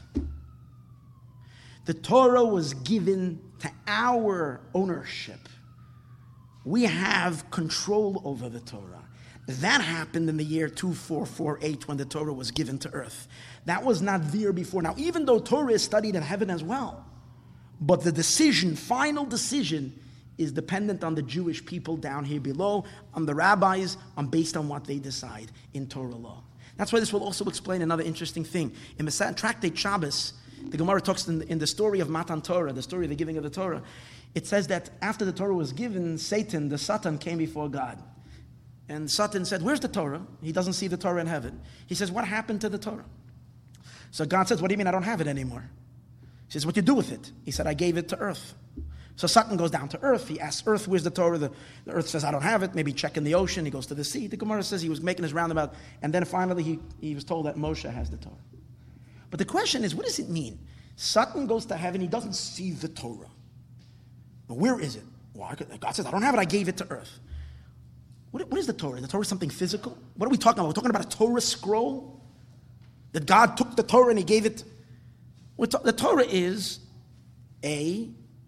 The Torah was given to our ownership. We have control over the Torah. That happened in the year two four four eight when the Torah was given to earth. That was not there before. Now, even though Torah is studied in heaven as well, but the decision, final decision, is dependent on the Jewish people down here below, on the rabbis, on based on what they decide in Torah law. That's why this will also explain another interesting thing. In the Tractate Shabbos, the Gemara talks in the, in the story of Matan Torah, the story of the giving of the Torah. It says that after the Torah was given, Satan, the Satan, came before God. And Satan said, where's the Torah? He doesn't see the Torah in heaven. He says, what happened to the Torah? So God says, what do you mean I don't have it anymore? He says, what do you do with it? He said, I gave it to earth. So Satan goes down to earth. He asks earth, where's the Torah? The, the earth says, I don't have it. Maybe check in the ocean. He goes to the sea. The Gemara says he was making his roundabout. And then finally he, he was told that Moshe has the Torah. But the question is, what does it mean? Satan goes to heaven. He doesn't see the Torah. But where is it? Well, God says, I don't have it. I gave it to earth. What, what is the Torah? The Torah is something physical? What are we talking about? We're talking about a Torah scroll? That God took the Torah and he gave it? The Torah is a,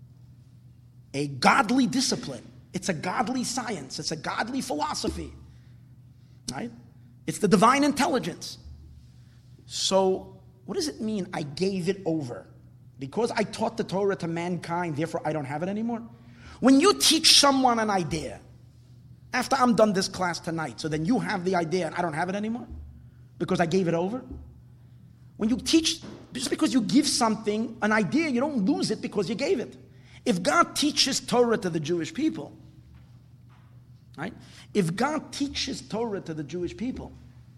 a godly discipline. It's a godly science. It's a godly philosophy. Right? It's the divine intelligence. So what does it mean, I gave it over? Because I taught the Torah to mankind, therefore I don't have it anymore? When you teach someone an idea, after I'm done this class tonight, so then you have the idea and I don't have it anymore? Because I gave it over? When you teach, just because you give something, an idea, you don't lose it because you gave it. If God teaches Torah to the Jewish people, right? If God teaches Torah to the Jewish people,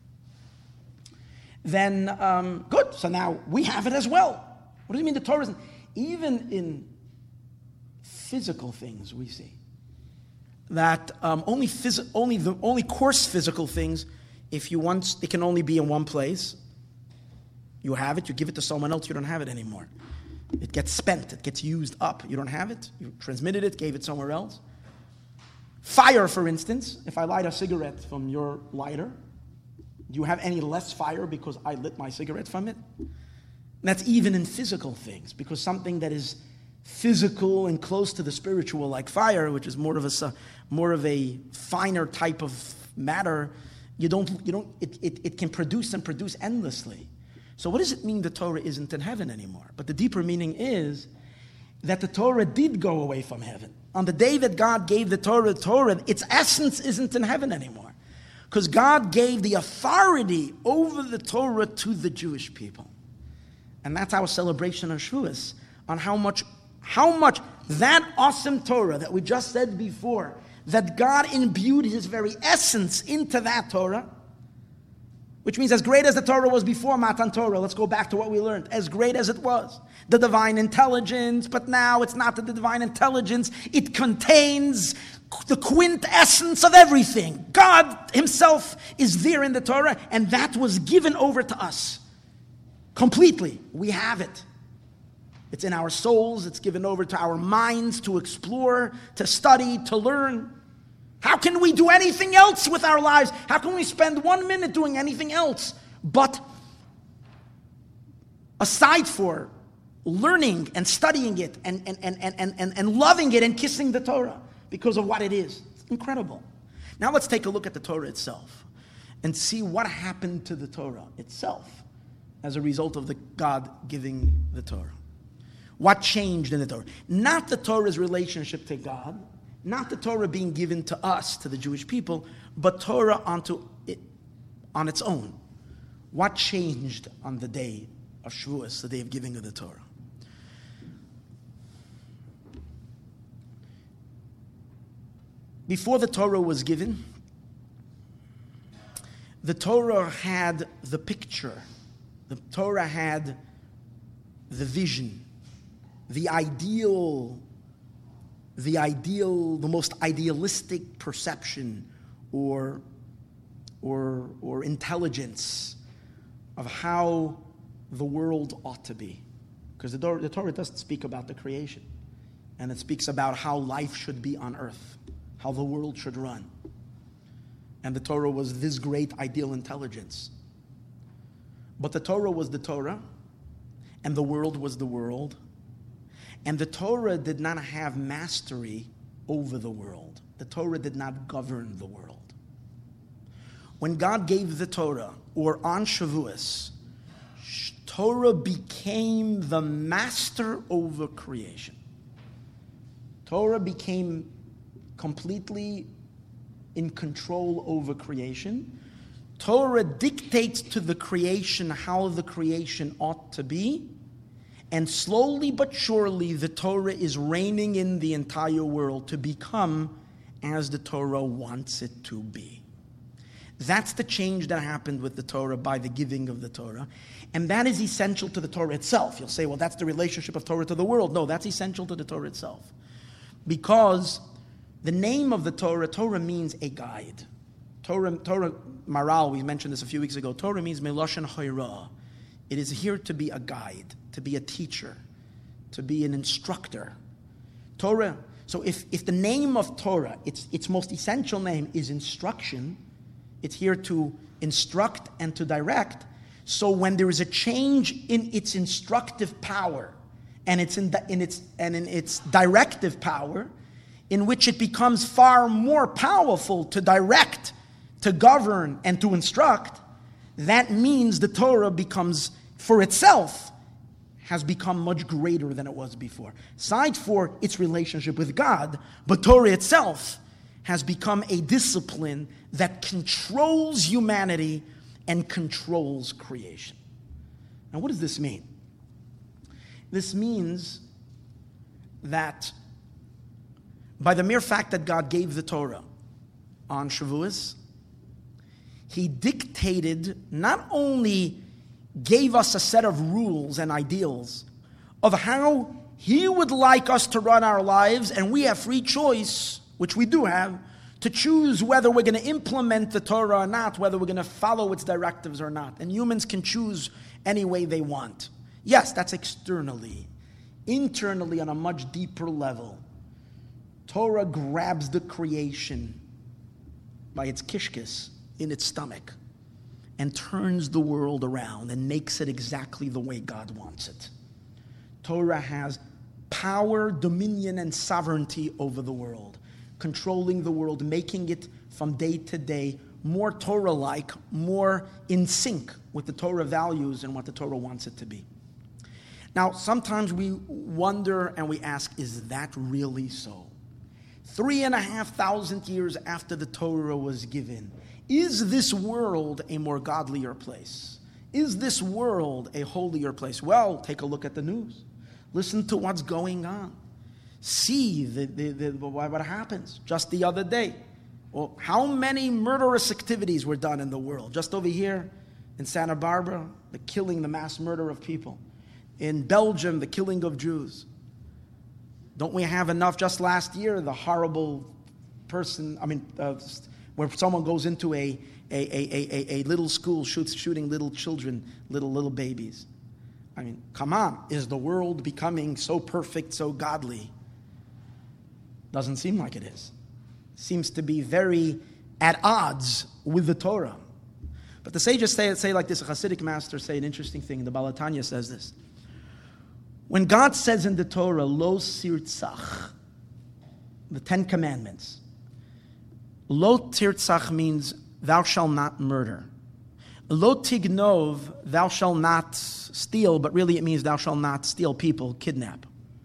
then um, good. So now we have it as well. What do you mean the Torah isn't? Even in physical things, we see that um, only phys- only the only coarse physical things, if you want, it can only be in one place. You have it, you give it to someone else, you don't have it anymore. It gets spent, it gets used up. You don't have it, you transmitted it, gave it somewhere else. Fire, for instance, if I light a cigarette from your lighter, do you have any less fire because I lit my cigarette from it? And that's even in physical things, because something that is physical and close to the spiritual, like fire, which is more of a more of a finer type of matter, you don't you don't it, it, it can produce and produce endlessly. So what does it mean the Torah isn't in heaven anymore? But the deeper meaning is that the Torah did go away from heaven. On the day that God gave the Torah, Torah, its essence isn't in heaven anymore. Because God gave the authority over the Torah to the Jewish people. And that's our celebration of Shavuos, on how much, how much that awesome Torah that we just said before, that God imbued His very essence into that Torah, which means as great as the Torah was before Matan Torah, let's go back to what we learned, as great as it was, the divine intelligence, but now it's not the divine intelligence, it contains the quintessence of everything. God Himself is there in the Torah, and that was given over to us completely. We have it. It's in our souls, it's given over to our minds to explore, to study, to learn. How can we do anything else with our lives? How can we spend one minute doing anything else but aside for learning and studying it and, and, and, and, and, and loving it and kissing the Torah because of what it is? It's incredible. Now let's take a look at the Torah itself and see what happened to the Torah itself as a result of the God giving the Torah. What changed in the Torah? Not the Torah's relationship to God, not the Torah being given to us, to the Jewish people, but Torah onto it, on its own. What changed on the day of Shavuos, the day of giving of the Torah? Before the Torah was given, the Torah had the picture. The Torah had the vision, the ideal the ideal, the most idealistic perception or, or, or intelligence of how the world ought to be. Because the, the Torah doesn't speak about the creation. And it speaks about how life should be on earth, how the world should run. And the Torah was this great ideal intelligence. But the Torah was the Torah, and the world was the world. And the Torah did not have mastery over the world. The Torah did not govern the world. When God gave the Torah, or on Shavuos, Torah became the master over creation. Torah became completely in control over creation. Torah dictates to the creation how the creation ought to be. And slowly but surely, the Torah is reigning in the entire world to become as the Torah wants it to be. That's the change that happened with the Torah by the giving of the Torah. And that is essential to the Torah itself. You'll say, well, that's the relationship of Torah to the world. No, that's essential to the Torah itself. Because the name of the Torah, Torah means a guide. Torah, Torah, Maral, we mentioned this a few weeks ago. Torah means Meloshen Chayra. It is here to be a guide, to be a teacher, to be an instructor. Torah, so if, if the name of Torah, its, its most essential name is instruction, it's here to instruct and to direct. So when there is a change in its instructive power and it's in, the, in its and in its directive power, in which it becomes far more powerful to direct to govern and to instruct, that means the Torah becomes, for itself, has become much greater than it was before. Aside for its relationship with God, but Torah itself has become a discipline that controls humanity and controls creation. Now, what does this mean? This means that by the mere fact that God gave the Torah on Shavuos, He dictated, not only gave us a set of rules and ideals of how He would like us to run our lives, and we have free choice, which we do have, to choose whether we're going to implement the Torah or not, whether we're going to follow its directives or not. And humans can choose any way they want. Yes, that's externally. Internally, on a much deeper level, Torah grabs the creation by its kishkis in its stomach and turns the world around and makes it exactly the way God wants it. Torah has power, dominion, and sovereignty over the world, controlling the world, making it from day to day more Torah-like, more in sync with the Torah values and what the Torah wants it to be. Now, sometimes we wonder and we ask, is that really so? Three and a half thousand years after the Torah was given, is this world a more godlier place? Is this world a holier place? Well, take a look at the news. Listen to what's going on. See the, the, the, what happens. Just the other day, well, how many murderous activities were done in the world? Just over here in Santa Barbara, the killing, the mass murder of people. In Belgium, the killing of Jews. Don't we have enough? Just last year, the horrible person, I mean, uh, where someone goes into a, a, a, a, a little school, shoots, shooting little children, little, little babies. I mean, come on, is the world becoming so perfect, so godly? Doesn't seem like it is. Seems to be very at odds with the Torah. But the sages say, say like this, a Hasidic master say an interesting thing, the Baal HaTanya says this. When God says in the Torah, Lo Tirtzach, the Ten Commandments, Lo Tirtzach means thou shalt not murder. Lo Tignov, thou shalt not steal, but really it means thou shalt not steal people, kidnap.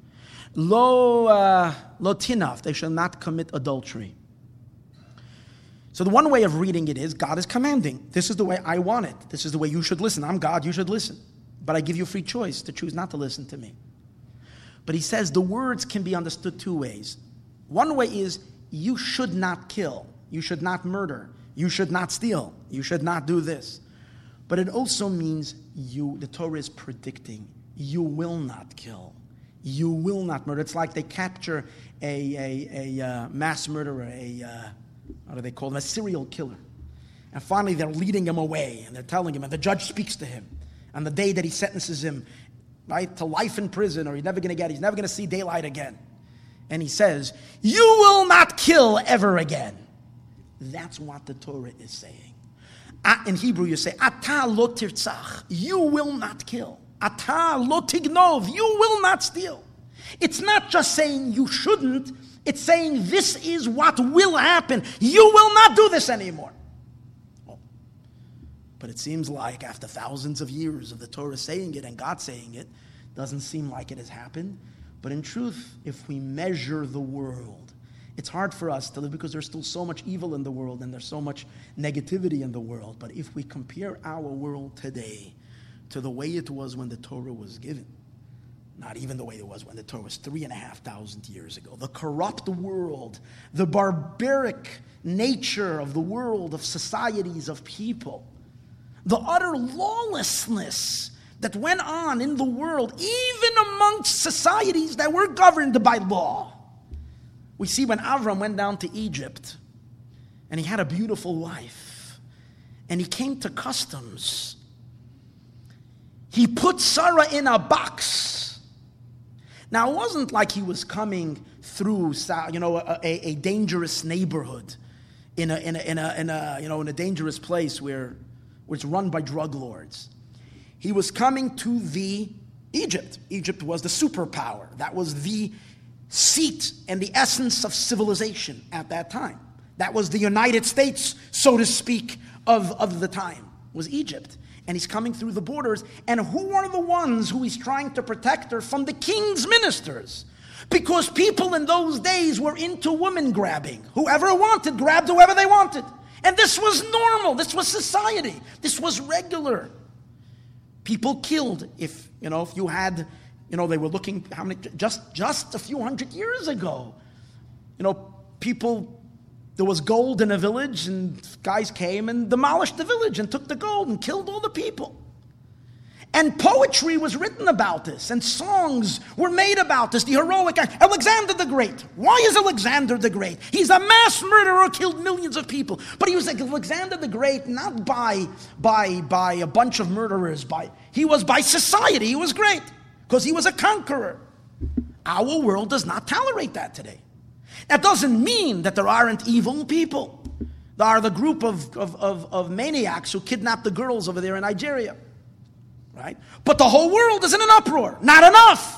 Lo, uh, lo Tinaf, they shall not commit adultery. So the one way of reading it is, God is commanding. This is the way I want it. This is the way you should listen. I'm God, you should listen. But I give you free choice to choose not to listen to me. But he says the words can be understood two ways. One way is, you should not kill. You should not murder. You should not steal. You should not do this. But it also means you, the Torah is predicting, you will not kill. You will not murder. It's like they capture a, a, a uh, mass murderer, a, uh, what do they call him, a serial killer. And finally they're leading him away, and they're telling him, and the judge speaks to him. On the day that he sentences him, right, to life in prison, or he's never going to get, he's never going to see daylight again. And he says, you will not kill ever again. That's what the Torah is saying. In Hebrew you say, Ata lo tirtzach, you will not kill. Ata lo tignov, you will not steal. It's not just saying you shouldn't, it's saying this is what will happen. You will not do this anymore. But it seems like after thousands of years of the Torah saying it and God saying it, doesn't seem like it has happened. But in truth, if we measure the world, it's hard for us to live because there's still so much evil in the world and there's so much negativity in the world. But if we compare our world today to the way it was when the Torah was given, not even the way it was when the Torah was three and a half thousand years ago, the corrupt world, the barbaric nature of the world, of societies, of people, the utter lawlessness that went on in the world, even amongst societies that were governed by law. We see when Avram went down to Egypt, and he had a beautiful wife, and he came to customs. He put Sarah in a box. Now, it wasn't like he was coming through, you know, a, a, a dangerous neighborhood, in a in a in a, in a you know in a dangerous place where. was run by drug lords. He was coming to the Egypt. Egypt was the superpower. That was the seat and the essence of civilization at that time. That was the United States, so to speak, of, of the time, was Egypt. And he's coming through the borders. And who are the ones who he's trying to protect her from? The king's ministers. Because people in those days were into woman grabbing. Whoever wanted grabbed whoever they wanted. And this was normal. This was society. This was regular. People killed. If, you know, if you had, you know, they were looking, how many, just, just a few hundred years ago, you know, people, there was gold in a village and guys came and demolished the village and took the gold and killed all the people. And poetry was written about this, and songs were made about this. The heroic Alexander the Great. Why is Alexander the Great? He's a mass murderer, killed millions of people. But he was like Alexander the Great, not by, by, by a bunch of murderers. By he was by society. He was great because he was a conqueror. Our world does not tolerate that today. That doesn't mean that there aren't evil people. There are the group of, of, of, of maniacs who kidnap the girls over there in Nigeria. Right? But the whole world is in an uproar. Not enough.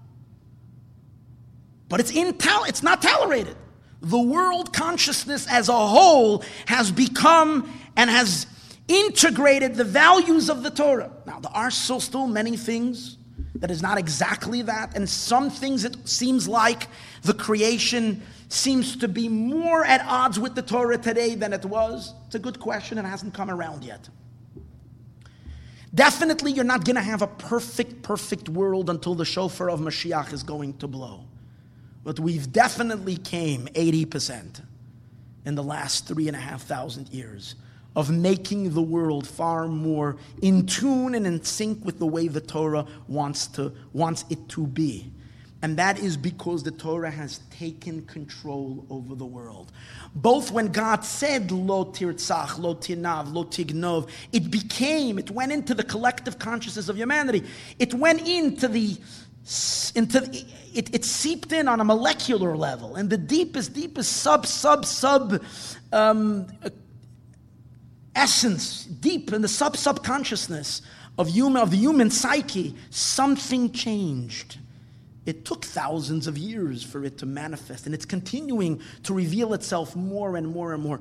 But it's in it's not tolerated. The world consciousness as a whole has become and has integrated the values of the Torah. Now, there are still, still many things that is not exactly that, and some things it seems like the creation seems to be more at odds with the Torah today than it was. It's a good question and it hasn't come around yet. Definitely, you're not going to have a perfect, perfect world until the shofar of Mashiach is going to blow. But we've definitely came eighty percent in the last three and a half thousand years of making the world far more in tune and in sync with the way the Torah wants to wants it to be. And that is because the Torah has taken control over the world. Both when God said, Lo tirtzach, lo tinav, lo tignov, it became, it went into the collective consciousness of humanity. It went into the, into the, it, it seeped in on a molecular level. And the deepest, deepest sub, sub, sub um, essence, deep in the sub, subconsciousness of human, of the human psyche, something changed. It took thousands of years for it to manifest, and it's continuing to reveal itself more and more and more.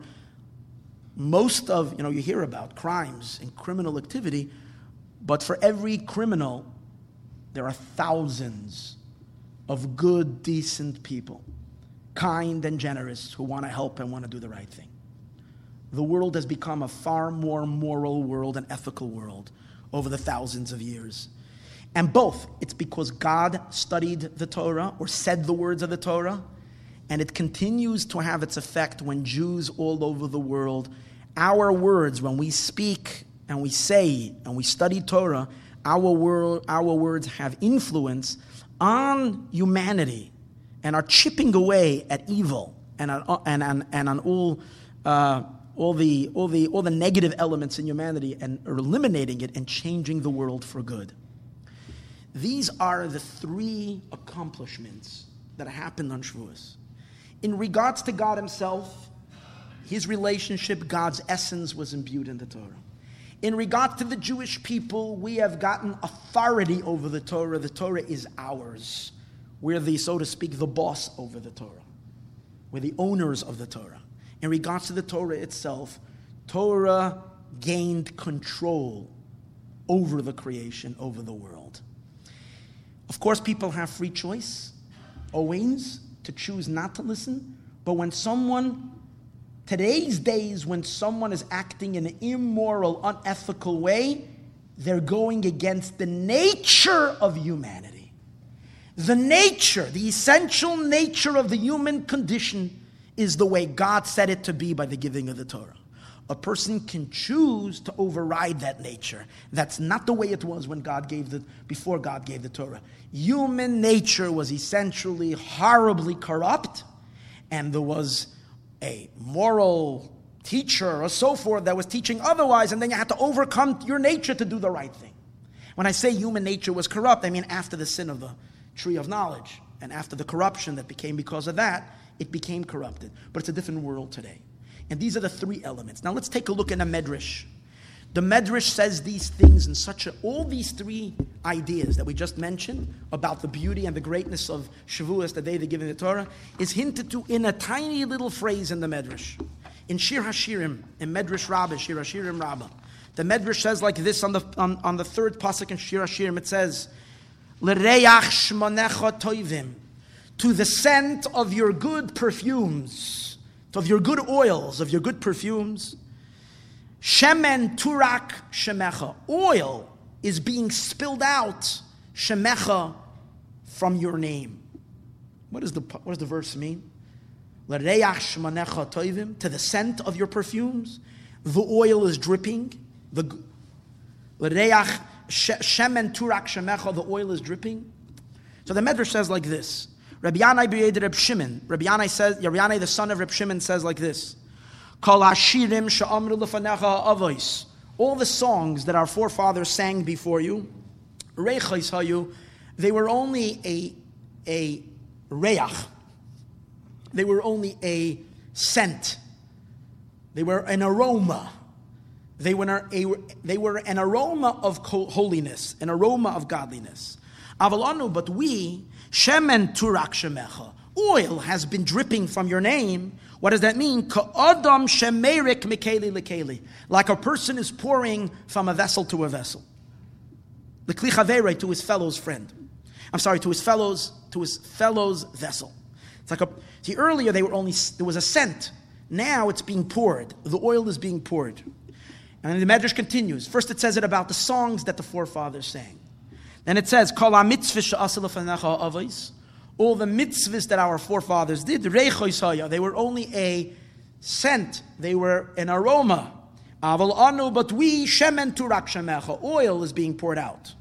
Most of, you know, you hear about crimes and criminal activity, but for every criminal, there are thousands of good, decent people, kind and generous, who want to help and want to do the right thing. The world has become a far more moral world and ethical world over the thousands of years. And both, it's because God studied the Torah or said the words of the Torah, and it continues to have its effect when Jews all over the world, our words, when we speak and we say and we study Torah, our, word, our words have influence on humanity and are chipping away at evil and on, and, and, and on all, uh, all, the, all, the, all the negative elements in humanity and are eliminating it and changing the world for good. These are the three accomplishments that happened on Shavuos. In regards to God himself, his relationship, God's essence was imbued in the Torah. In regards to the Jewish people, we have gotten authority over the Torah. The Torah is ours. We're the, so to speak, the boss over the Torah. We're the owners of the Torah. In regards to the Torah itself, Torah gained control over the creation, over the world. Of course, people have free choice, always, to choose not to listen. But when someone, today's days, when someone is acting in an immoral, unethical way, they're going against the nature of humanity. The nature, the essential nature of the human condition is the way God said it to be by the giving of the Torah. A person can choose to override that nature. That's not the way it was when God gave the, before God gave the Torah. Human nature was essentially horribly corrupt, and there was a moral teacher or so forth that was teaching otherwise, and then you had to overcome your nature to do the right thing. When I say human nature was corrupt, I mean after the sin of the tree of knowledge, and after the corruption that became because of that, it became corrupted. But it's a different world today. And these are the three elements. Now let's take a look in a medrash. The Medrash says these things in such a, all these three ideas that we just mentioned about the beauty and the greatness of Shavuos, the day they're giving the Torah, is hinted to in a tiny little phrase in the Medrash. In Shir HaShirim, in Medrash Rabbah, Shir HaShirim Rabbah, the Medrash says like this on the on, on the third pasuk in Shir HaShirim, it says, L'reach shmonecha toivim, to the scent of your good perfumes, of your good oils, of your good perfumes, Shemen turak shemecha. Oil is being spilled out, shemecha, from your name. What, is the, what does the verse mean? L'reach shmanecha toivim, to the scent of your perfumes. The oil is dripping. The L'reach shemen turak shemecha, the oil is dripping. So the Medrash says like this. Rabbi Yanai b'yed Reb Shimon. Rabbi Yanai says, Rabbi Yanai, the son of Reb Shimon, says like this. Kol hashirim she'amru lefanecha avos. All the songs that our forefathers sang before you, reichos hayu, they were only a a reach. They were only a scent. They were an aroma. They were a, they were an aroma of holiness, an aroma of godliness. Avalanu, but we, shemen turak shemecha, oil has been dripping from your name. What does that mean? Ka'adam shemerik mikeli lekeli, like a person is pouring from a vessel to a vessel. L'kli chaverei, to his fellow's friend. I'm sorry, to his fellow's to his fellow's vessel. It's like a see. Earlier they were only there was a scent. Now it's being poured. The oil is being poured. And the Medrash continues. First it says it about the songs that the forefathers sang. Then it says, Kol ha-mitzvah she'asa lefanecha avos. All the mitzvahs that our forefathers did, reichos haya, they were only a scent. They were an aroma. Aval anu, but we, shemen turak shemecha, oil is being poured out.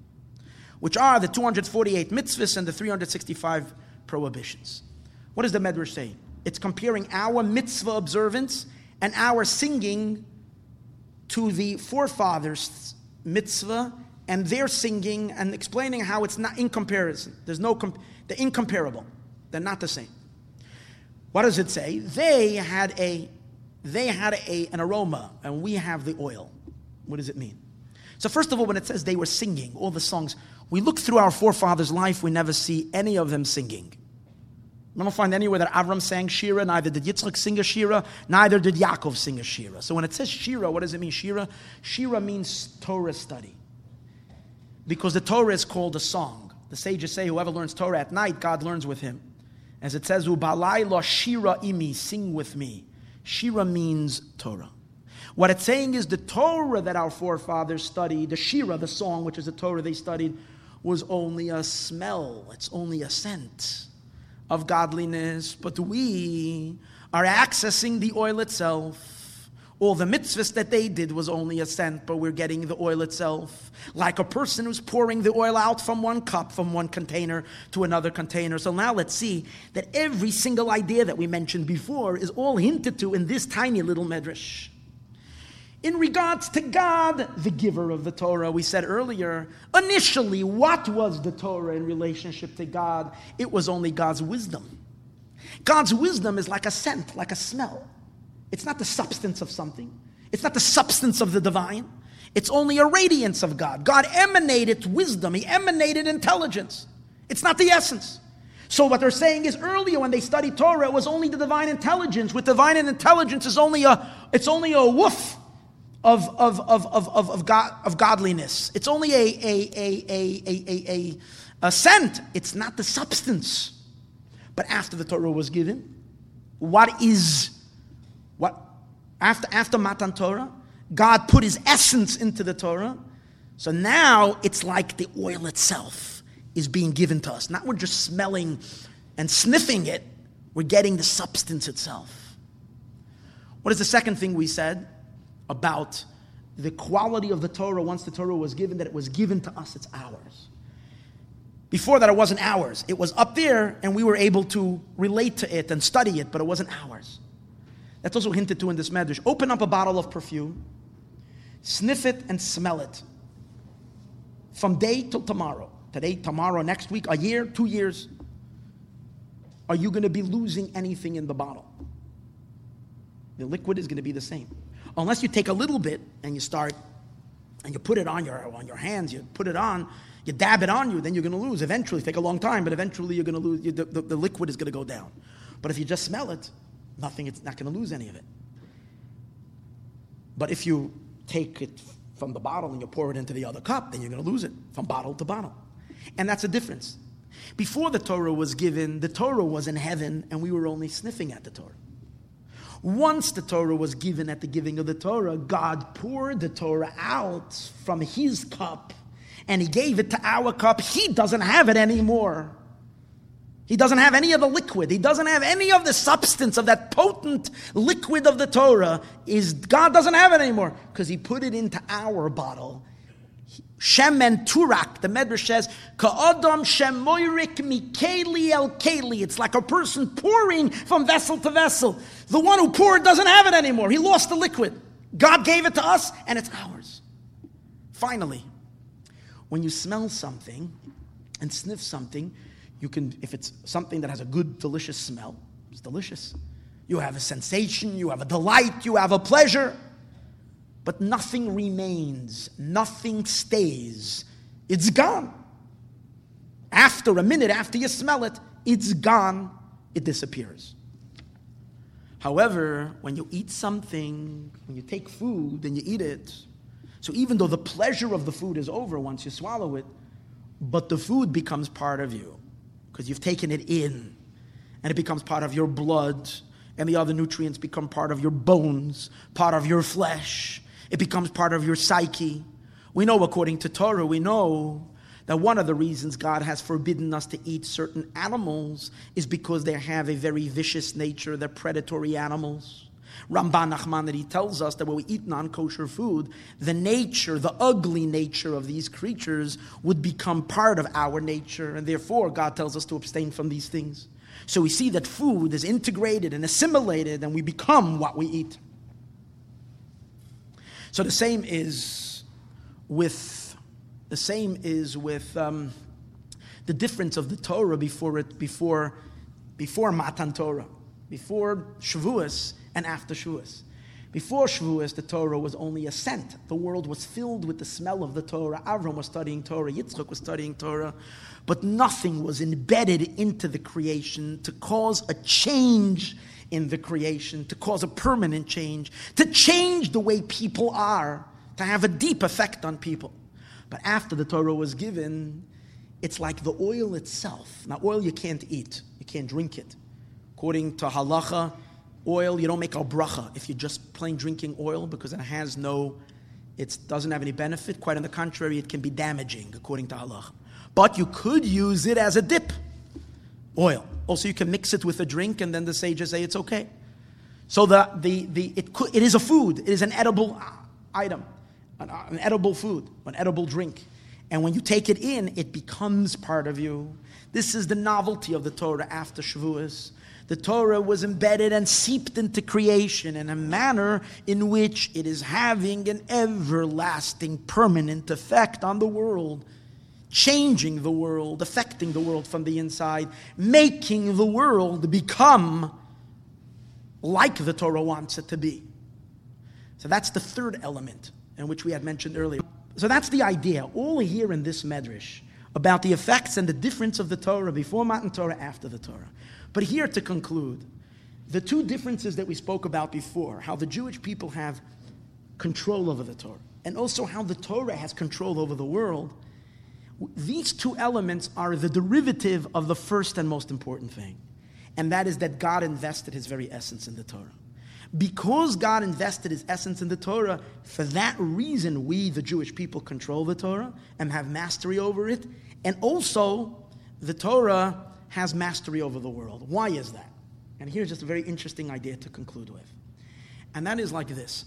Which are the two hundred forty-eight mitzvahs and the three hundred sixty-five prohibitions. What does the Medrash say? It's comparing our mitzvah observance and our singing to the forefathers' mitzvah and their singing, and explaining how it's not in comparison. There's no, comp- they're incomparable. They're not the same. What does it say? They had a, they had a, an aroma, and we have the oil. What does it mean? So first of all, when it says they were singing, all the songs, we look through our forefathers' life, we never see any of them singing. We don't find anywhere that Avram sang Shira, neither did Yitzchak sing a Shira, neither did Yaakov sing a Shira. So when it says Shira, what does it mean, Shira? Shira means Torah study. Because the Torah is called a song. The sages say whoever learns Torah at night, God learns with him. As it says, U'balayla Shira imi, sing with me. Shira means Torah. What it's saying is the Torah that our forefathers studied, the Shira, the song, which is the Torah they studied, was only a smell. It's only a scent of godliness. But we are accessing the oil itself. All the mitzvahs that they did was only a scent, but we're getting the oil itself. Like a person who's pouring the oil out from one cup, from one container to another container. So now let's see that every single idea that we mentioned before is all hinted to in this tiny little medrash. In regards to God, the giver of the Torah, we said earlier, initially, what was the Torah in relationship to God? It was only God's wisdom. God's wisdom is like a scent, like a smell. It's not the substance of something. It's not the substance of the divine. It's only a radiance of God. God emanated wisdom. He emanated intelligence. It's not the essence. So what they're saying is earlier when they studied Torah, it was only the divine intelligence. With divine intelligence, is only a it's only a woof of of of of of, of God of godliness. It's only a a a a a a, a, a scent. It's not the substance. But after the Torah was given, what is What after after Matan Torah, God put His essence into the Torah. So now it's like the oil itself is being given to us. Not we're just smelling and sniffing it. We're getting the substance itself. What is the second thing we said about the quality of the Torah once the Torah was given? That it was given to us. It's ours. Before that, it wasn't ours. It was up there, and we were able to relate to it and study it, but it wasn't ours. That's also hinted to in this medrash. Open up a bottle of perfume, sniff it and smell it. From day till tomorrow. Today, tomorrow, next week, a year, two years. Are you going to be losing anything in the bottle? The liquid is going to be the same. unless you take a little bit and you start, and you put it on your on your hands, you put it on, you dab it on you, then you're going to lose. Eventually, take a long time, but eventually you're going to lose. You, the, the, the liquid is going to go down. But if you just smell it, nothing. It's not going to lose any of it. But if you take it from the bottle and you pour it into the other cup, then you're going to lose it from bottle to bottle. And that's a difference. Before the Torah was given, the Torah was in heaven and we were only sniffing at the Torah. Once the Torah was given at the giving of the Torah, God poured the Torah out from his cup and he gave it to our cup. He doesn't have it anymore. He doesn't have any of the liquid. He doesn't have any of the substance of that potent liquid of the Torah. Is God doesn't have it anymore because he put it into our bottle. Shem and Turak, the Medrash says, Ka'adam shemoirik mikeli el keli. It's like a person pouring from vessel to vessel. The one who poured doesn't have it anymore. He lost the liquid. God gave it to us, and it's ours. Finally, when you smell something and sniff something, you can, if it's something that has a good, delicious smell, it's delicious. You have a sensation, you have a delight, you have a pleasure. But nothing remains, nothing stays. It's gone. After a minute, after you smell it, it's gone, it disappears. However, when you eat something, when you take food and you eat it, so even though the pleasure of the food is over once you swallow it, but the food becomes part of you because you've taken it in and it becomes part of your blood and the other nutrients become part of your bones, part of your flesh. It becomes part of your psyche. We know, according to Torah, we know that one of the reasons God has forbidden us to eat certain animals is because they have a very vicious nature. They're predatory animals. Ramban Nachmanides tells us that when we eat non-kosher food, the nature, the ugly nature of these creatures would become part of our nature, and therefore God tells us to abstain from these things. So we see that food is integrated and assimilated, and we become what we eat. So the same is with the same is with um, the difference of the Torah before it before before Matan Torah, before Shavuos and after Shavuos. Before Shavuos, the Torah was only a scent. The world was filled with the smell of the Torah. Avram was studying Torah. Yitzchak was studying Torah. But nothing was embedded into the creation to cause a change in the creation, to cause a permanent change, to change the way people are, to have a deep effect on people. But after the Torah was given, it's like the oil itself. Now, oil you can't eat. You can't drink it. According to halacha, oil, you don't make a bracha if you're just plain drinking oil because it has no, it doesn't have any benefit. Quite on the contrary, it can be damaging according to halacha. But you could use it as a dip, oil. Also, you can mix it with a drink, and then the sages say it's okay. So the the the it could, it is a food. It is an edible item, an, an edible food, an edible drink. And when you take it in, it becomes part of you. This is the novelty of the Torah after Shavuos. The Torah was embedded and seeped into creation in a manner in which it is having an everlasting, permanent effect on the world, changing the world, affecting the world from the inside, making the world become like the Torah wants it to be. So that's the third element, in which we had mentioned earlier. So that's the idea, all here in this medrash, about the effects and the difference of the Torah before Matan Torah, after the Torah. But here to conclude, the two differences that we spoke about before, how the Jewish people have control over the Torah, and also how the Torah has control over the world, these two elements are the derivative of the first and most important thing, and that is that God invested his very essence in the Torah. Because God invested his essence in the Torah, for that reason we, the Jewish people, control the Torah and have mastery over it, and also the Torah has mastery over the world. Why is that? And here's just a very interesting idea to conclude with. And that is like this.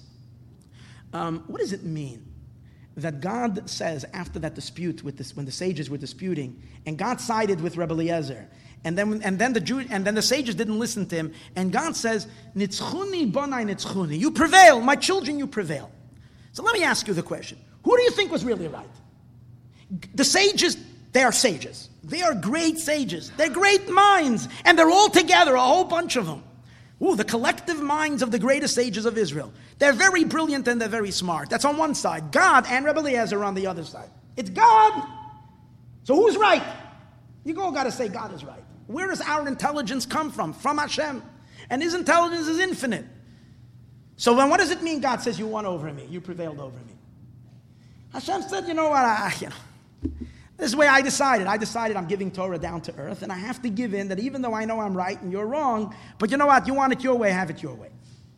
Um, what does it mean that God says after that dispute with this, when the sages were disputing, and God sided with Rebbe Eliezer, and then and then the Jew, and then the sages didn't listen to him, and God says, "Nitzchuni bonai nitzchuni," you prevail, my children, you prevail. So let me ask you the question: who do you think was really right? The sages, they are sages. They are great sages. They're great minds, and they're all together, a whole bunch of them. Ooh, the collective minds of the greatest sages of Israel. They're very brilliant and they're very smart. That's on one side. God and Rebbe Eliezer are on the other side. It's God. So who's right? You all got to say God is right. Where does our intelligence come from? From Hashem. And His intelligence is infinite. So then what does it mean God says you won over me? You prevailed over me. Hashem said, you know what, I, you know, this is the way I decided. I decided I'm giving Torah down to earth, and I have to give in that even though I know I'm right and you're wrong, but you know what, you want it your way, have it your way.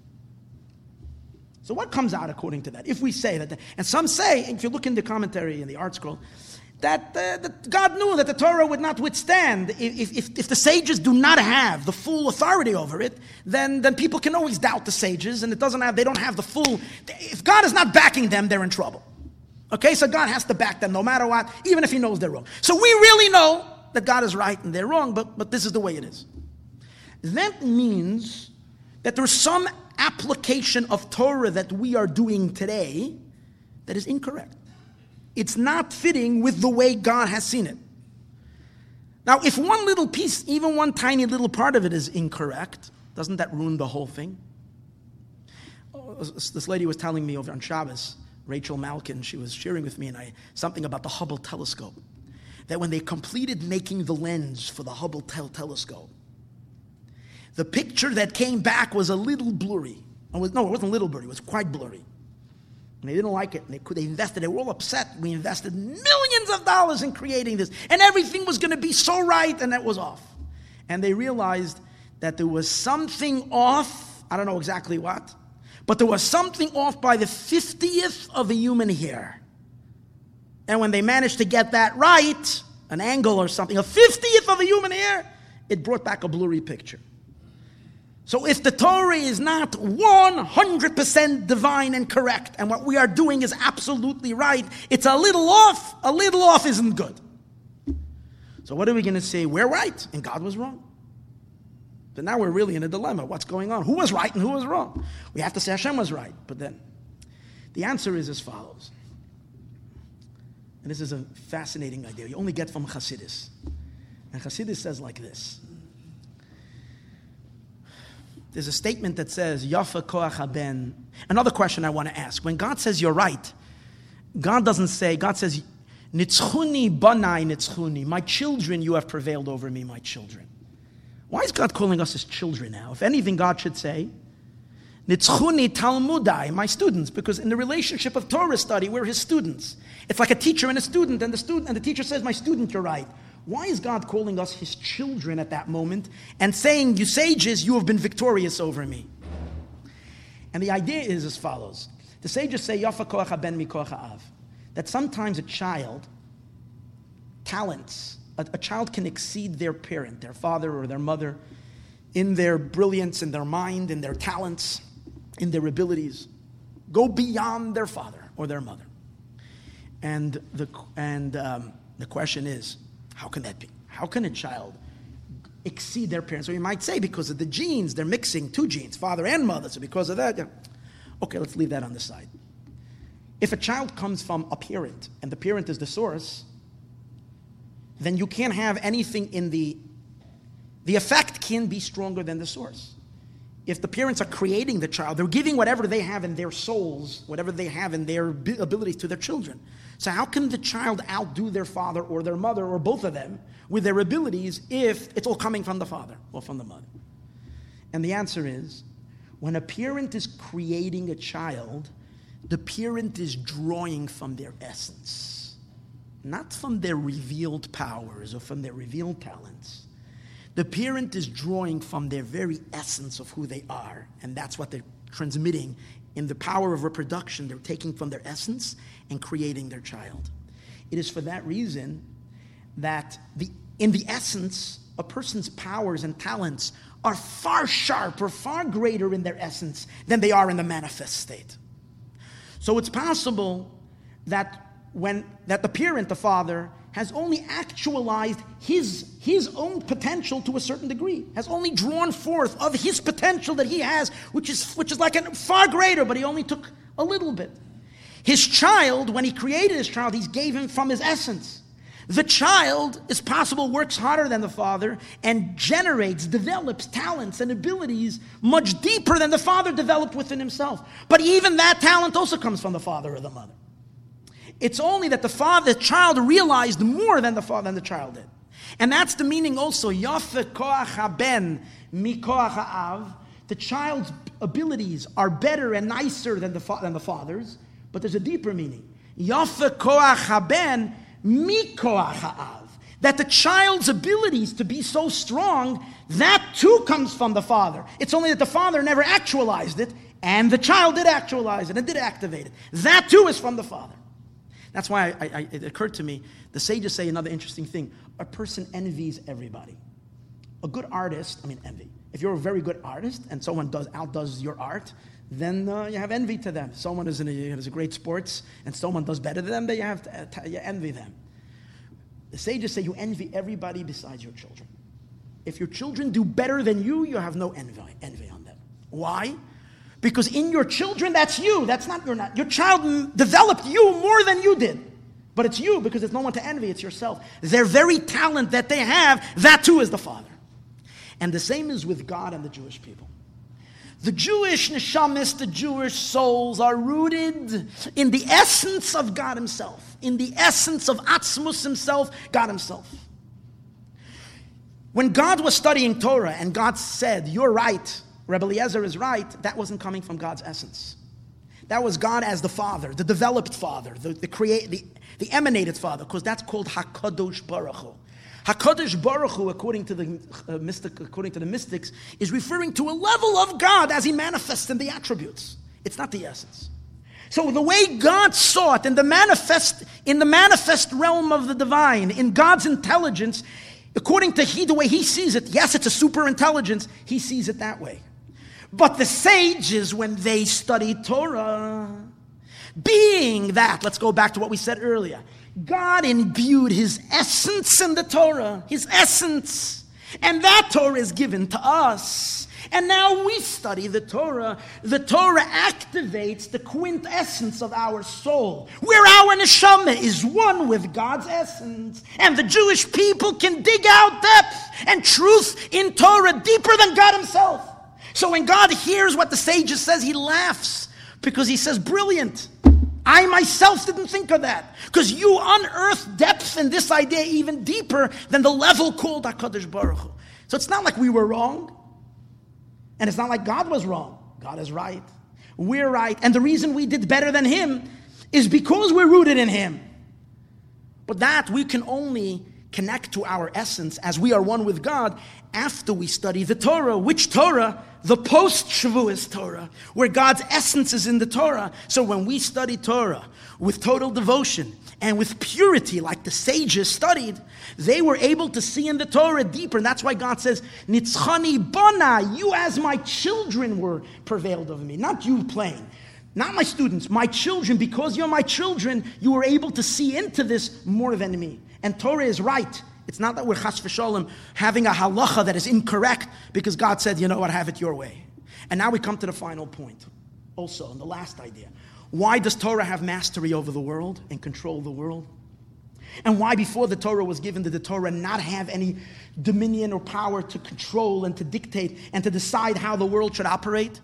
So what comes out according to that? If we say that, and some say, if you look in the commentary in the Art Scroll, that, uh, that God knew that the Torah would not withstand. If, if, if the sages do not have the full authority over it, then, then people can always doubt the sages, and it doesn't have, they don't have the full, if God is not backing them, they're in trouble. Okay, so God has to back them no matter what, even if He knows they're wrong. So we really know that God is right and they're wrong, but, but this is the way it is. That means that there's some application of Torah that we are doing today that is incorrect. It's not fitting with the way God has seen it. Now, if one little piece, even one tiny little part of it is incorrect, doesn't that ruin the whole thing? Oh, this lady was telling me over on Shabbos, Rachel Malkin, she was sharing with me and I something about the Hubble telescope. That when they completed making the lens for the Hubble tel- telescope, the picture that came back was a little blurry. It was, no, it wasn't a little blurry, it was quite blurry. And they didn't like it, and they, could, they invested, they were all upset. We invested millions of dollars in creating this, and everything was going to be so right, and that was off. And they realized that there was something off, I don't know exactly what, but there was something off by the fiftieth of a human hair. And when they managed to get that right, an angle or something, a fiftieth of a human hair, it brought back a blurry picture. So if the Torah is not one hundred percent divine and correct, and what we are doing is absolutely right, it's a little off, a little off isn't good. So what are we going to say? We're right, and God was wrong. But now we're really in a dilemma. What's going on? Who was right and who was wrong? We have to say Hashem was right. But then, the answer is as follows. And this is a fascinating idea. You only get from Chassidus. And Chassidus says like this. There's a statement that says, Yafa koach haben. Another question I want to ask. When God says you're right, God doesn't say, God says, Nitzchuni banai nitzchuni. My children, you have prevailed over me, my children. Why is God calling us His children now? If anything, God should say, Nitzchuni talmudai, my students, because in the relationship of Torah study, we're His students. It's like a teacher and a student, and the student and the teacher says, my student, you're right. Why is God calling us His children at that moment and saying, you sages, you have been victorious over me? And the idea is as follows. The sages say, Yafa koach haben mikoach ha'av, that sometimes a child, talents, a, a child can exceed their parent, their father or their mother, in their brilliance, in their mind, in their talents, in their abilities, go beyond their father or their mother. And the and um, the question is, how can that be? How can a child exceed their parents? So you might say because of the genes, they're mixing two genes, father and mother, so because of that, yeah. Okay, let's leave that on the side. If a child comes from a parent, and the parent is the source, then you can't have anything in the, the effect can be stronger than the source. If the parents are creating the child, they're giving whatever they have in their souls, whatever they have in their abilities to their children. So how can the child outdo their father or their mother or both of them with their abilities if it's all coming from the father or from the mother? And the answer is, when a parent is creating a child, the parent is drawing from their essence, not from their revealed powers or from their revealed talents. The parent is drawing from their very essence of who they are, and that's what they're transmitting in the power of reproduction. They're taking from their essence and creating their child. It is for that reason that the in the essence, a person's powers and talents are far sharper, far greater in their essence than they are in the manifest state. So it's possible that when that the parent, the father, has only actualized his, his own potential to a certain degree, has only drawn forth of his potential that he has, which is which is like a far greater, but he only took a little bit. His child, when he created his child, he gave him from his essence. The child, is possible, works harder than the father and generates, develops talents and abilities much deeper than the father developed within himself. But even that talent also comes from the father or the mother. It's only that the father, the child realized more than the father than the child did. And that's the meaning also, Yafe koach haben mi koach ha'av. The child's abilities are better and nicer than the, fa- than the father's, but there's a deeper meaning. Yafe koach haben mi koach ha'av. That the child's abilities to be so strong, that too comes from the father. It's only that the father never actualized it, and the child did actualize it and did activate it. That too is from the father. That's why I, I, it occurred to me, the sages say another interesting thing. A person envies everybody. A good artist, I mean envy. If you're a very good artist and someone does outdoes your art, then uh, you have envy to them. Someone is in a, is a great sports and someone does better than them, then you have to, uh, you envy them. The sages say you envy everybody besides your children. If your children do better than you, you have no envy, envy on them. Why? Because in your children, that's you. That's not your not. Your child developed you more than you did. But it's you because there's no one to envy. It's yourself. Their very talent that they have, that too is the Father. And the same is with God and the Jewish people. The Jewish neshamis, the Jewish souls are rooted in the essence of God Himself. In the essence of Atzmus Himself, God Himself. When God was studying Torah and God said, "You're right, Rebbe Eliezer is right," that wasn't coming from God's essence. That was God as the Father, the developed Father, the the, create, the, the emanated Father, because that's called HaKadosh Baruch Hu. HaKadosh Baruch Hu, according to the uh, mystic, according to the mystics, is referring to a level of God as He manifests in the attributes. It's not the essence. So the way God saw it in the manifest, in the manifest realm of the divine, in God's intelligence, according to He, the way He sees it, yes, it's a super intelligence. He sees it that way. But the sages, when they study Torah, being that, let's go back to what we said earlier, God imbued His essence in the Torah, His essence. And that Torah is given to us. And now we study the Torah. The Torah activates the quintessence of our soul, where our neshama is one with God's essence. And the Jewish people can dig out depth and truth in Torah deeper than God Himself. So when God hears what the sages says, He laughs because He says, brilliant. I myself didn't think of that. Because you unearthed depth in this idea even deeper than the level called HaKadosh Baruch Hu. So it's not like we were wrong. And it's not like God was wrong. God is right. We're right. And the reason we did better than Him is because we're rooted in Him. But that we can only connect to our essence as we are one with God after we study the Torah. Which Torah? The post-Shavuos Torah, where God's essence is in the Torah. So when we study Torah with total devotion and with purity, like the sages studied, they were able to see in the Torah deeper. And that's why God says, Nitzchani Bana, you as my children were prevailed over me. Not you playing, not my students, my children. Because you're my children, you were able to see into this more than me. And Torah is right. It's not that we're chas v'sholem having a halacha that is incorrect because God said, you know what, have it your way. And now we come to the final point. Also, and the last idea. Why does Torah have mastery over the world and control the world? And why before the Torah was given did the Torah not have any dominion or power to control and to dictate and to decide how the world should operate?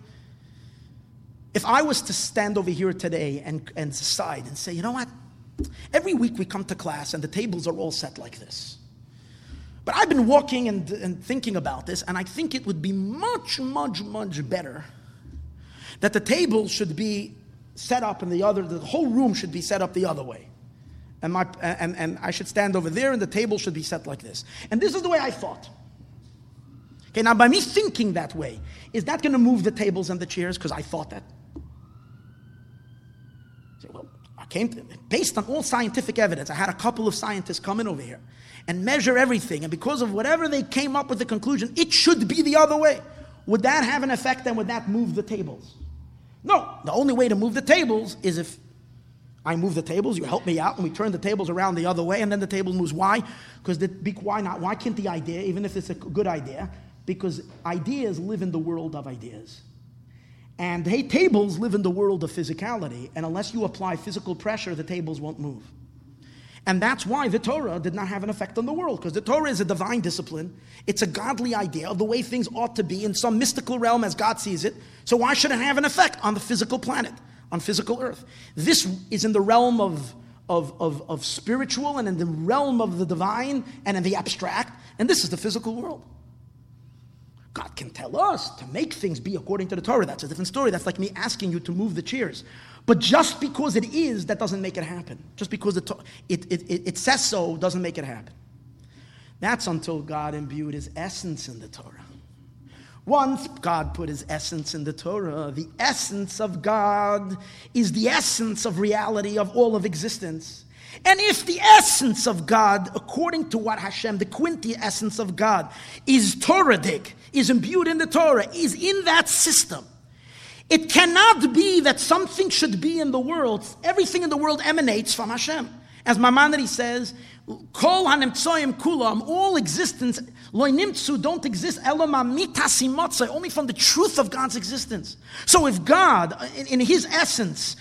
If I was to stand over here today and, and decide and say, you know what? Every week we come to class and the tables are all set like this. But I've been walking and, and thinking about this, and I think it would be much, much, much better that the table should be set up in the other, the whole room should be set up the other way. And, my, and, and I should stand over there and the table should be set like this. And this is the way I thought. Okay, now by me thinking that way, is that going to move the tables and the chairs because I thought that? Say, well, I came to, based on all scientific evidence, I had a couple of scientists come in over here and measure everything, and because of whatever they came up with the conclusion, it should be the other way. Would that have an effect, and would that move the tables? No, the only way to move the tables is if I move the tables, you help me out, and we turn the tables around the other way, and then the table moves. Why? Because the, why not? Why can't the idea, even if it's a good idea, because ideas live in the world of ideas. And hey, tables live in the world of physicality, and unless you apply physical pressure, the tables won't move. And that's why the Torah did not have an effect on the world, because the Torah is a divine discipline. It's a godly idea of the way things ought to be in some mystical realm as God sees it. So why should it have an effect on the physical planet, on physical earth? This is in the realm of, of, of, of spiritual and in the realm of the divine and in the abstract, and this is the physical world. God can tell us to make things be according to the Torah. That's a different story. That's like me asking you to move the chairs. But just because it is, that doesn't make it happen. Just because it, it, it, it says so doesn't make it happen. That's until God imbued his essence in the Torah. Once God put his essence in the Torah, the essence of God is the essence of reality of all of existence. And if the essence of God, according to what Hashem, the quintessence of God, is Torahic, is imbued in the Torah, is in that system, it cannot be that something should be in the world. Everything in the world emanates from Hashem. As Maimonides says, Kol hanemtsoim kulam, all existence, loy nimtsu, don't exist, eloma mitasimotza, only from the truth of God's existence. So if God, in, in his essence,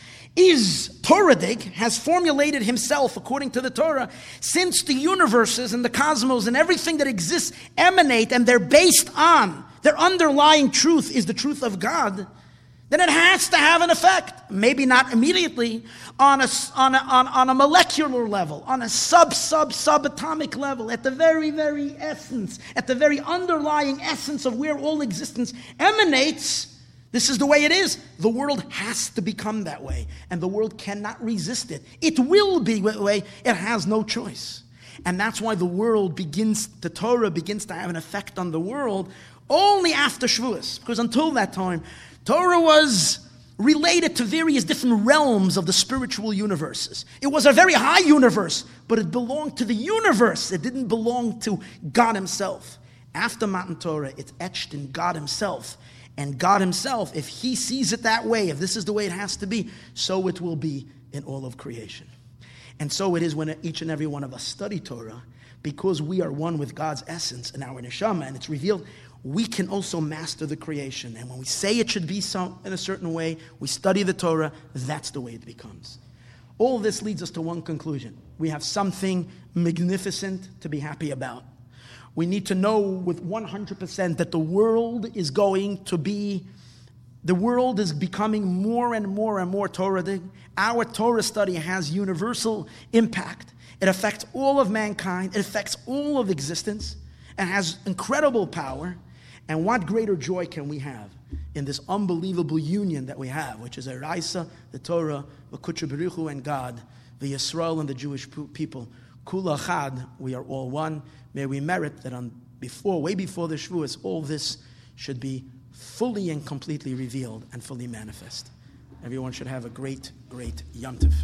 is Torahic, has formulated himself according to the Torah, since the universes and the cosmos and everything that exists emanate and they're based on, their underlying truth is the truth of God, then it has to have an effect. Maybe not immediately, on a, on a, on, on a molecular level, on a sub, sub, subatomic level, at the very, very essence, at the very underlying essence of where all existence emanates. This is the way it is. The world has to become that way, and the world cannot resist it. It will be that way. It has no choice. And that's why the world begins, the Torah begins to have an effect on the world only after Shavuos, because until that time, Torah was related to various different realms of the spiritual universes. It was a very high universe, but it belonged to the universe. It didn't belong to God himself. After Matan Torah, it's etched in God himself. And God himself, if he sees it that way, if this is the way it has to be, so it will be in all of creation. And so it is when each and every one of us study Torah, because we are one with God's essence in our neshama, and it's revealed, we can also master the creation. And when we say it should be so in a certain way, we study the Torah, that's the way it becomes. All this leads us to one conclusion. We have something magnificent to be happy about. We need to know with one hundred percent that the world is going to be, the world is becoming more and more and more Torahic. Our Torah study has universal impact. It affects all of mankind. It affects all of existence and has incredible power. And what greater joy can we have in this unbelievable union that we have, which is a Raisa, the Torah, the Kutcha Baruch Hu, and God, the Yisrael and the Jewish people. Kula Chad, we are all one. May we merit that on before, way before the Shavuos, all this should be fully and completely revealed and fully manifest. Everyone should have a great, great Yom Tov.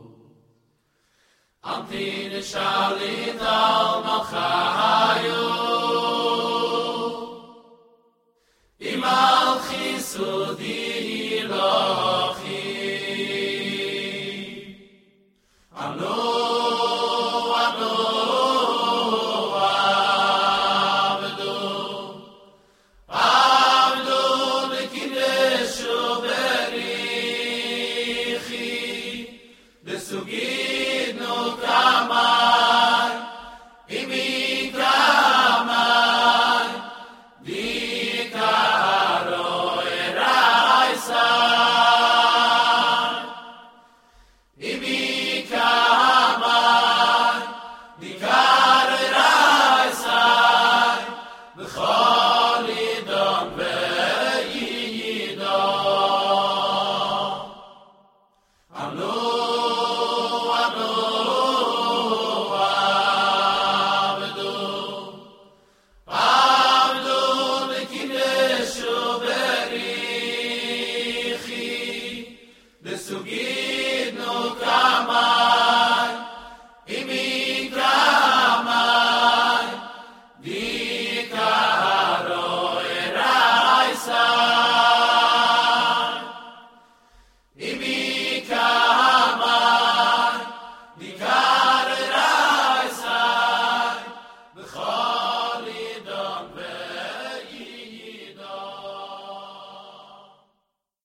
Amti nishalit al malchayu